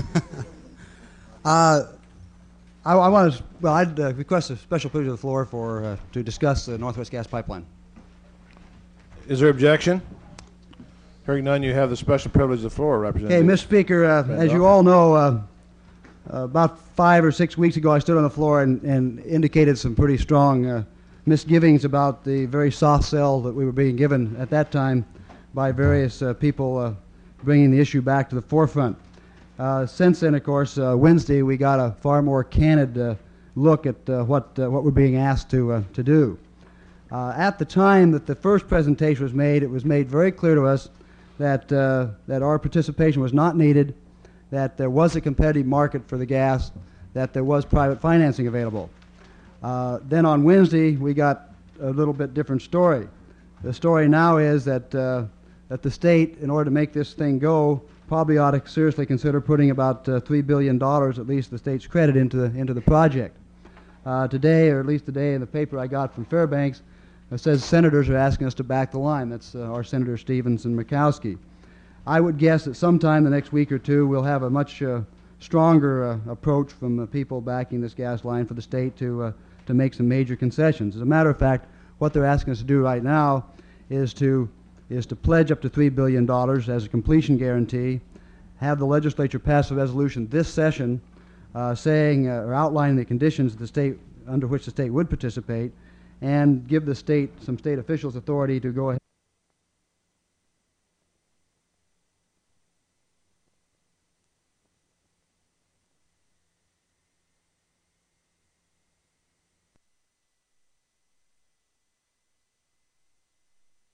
uh, I, I want to... Well, I'd uh, request a special privilege of the floor for uh, to discuss the Northwest Gas Pipeline. Is there objection? Hearing none, you have the special privilege of the floor, Representative. Okay, Mister Speaker, uh, as you all know, uh, uh, about five or six weeks ago, I stood on the floor and, and indicated some pretty strong uh, misgivings about the very soft sell that we were being given at that time by various uh, people uh, bringing the issue back to the forefront. Uh, since then, of course, uh, Wednesday we got a far more candid uh, look at uh, what uh, what we're being asked to uh, to do. Uh, at the time that the first presentation was made, it was made very clear to us that uh, that our participation was not needed, that there was a competitive market for the gas, that there was private financing available. Uh, then on Wednesday, we got a little bit different story. The story now is that uh, that the state, in order to make this thing go, probably ought to seriously consider putting about uh, three billion dollars, at least the state's credit, into the into the project. Uh, today, or at least today in the paper I got from Fairbanks, it says senators are asking us to back the line. That's uh, our Senator Stevens and Murkowski. I would guess that sometime the next week or two we'll have a much uh, stronger uh, approach from the people backing this gas line for the state to uh, to make some major concessions. As a matter of fact, what they're asking us to do right now is to is to pledge up to three billion dollars as a completion guarantee, have the legislature pass a resolution this session uh, saying uh, or outlining the conditions the state under which the state would participate, and give the state some state officials authority to go ahead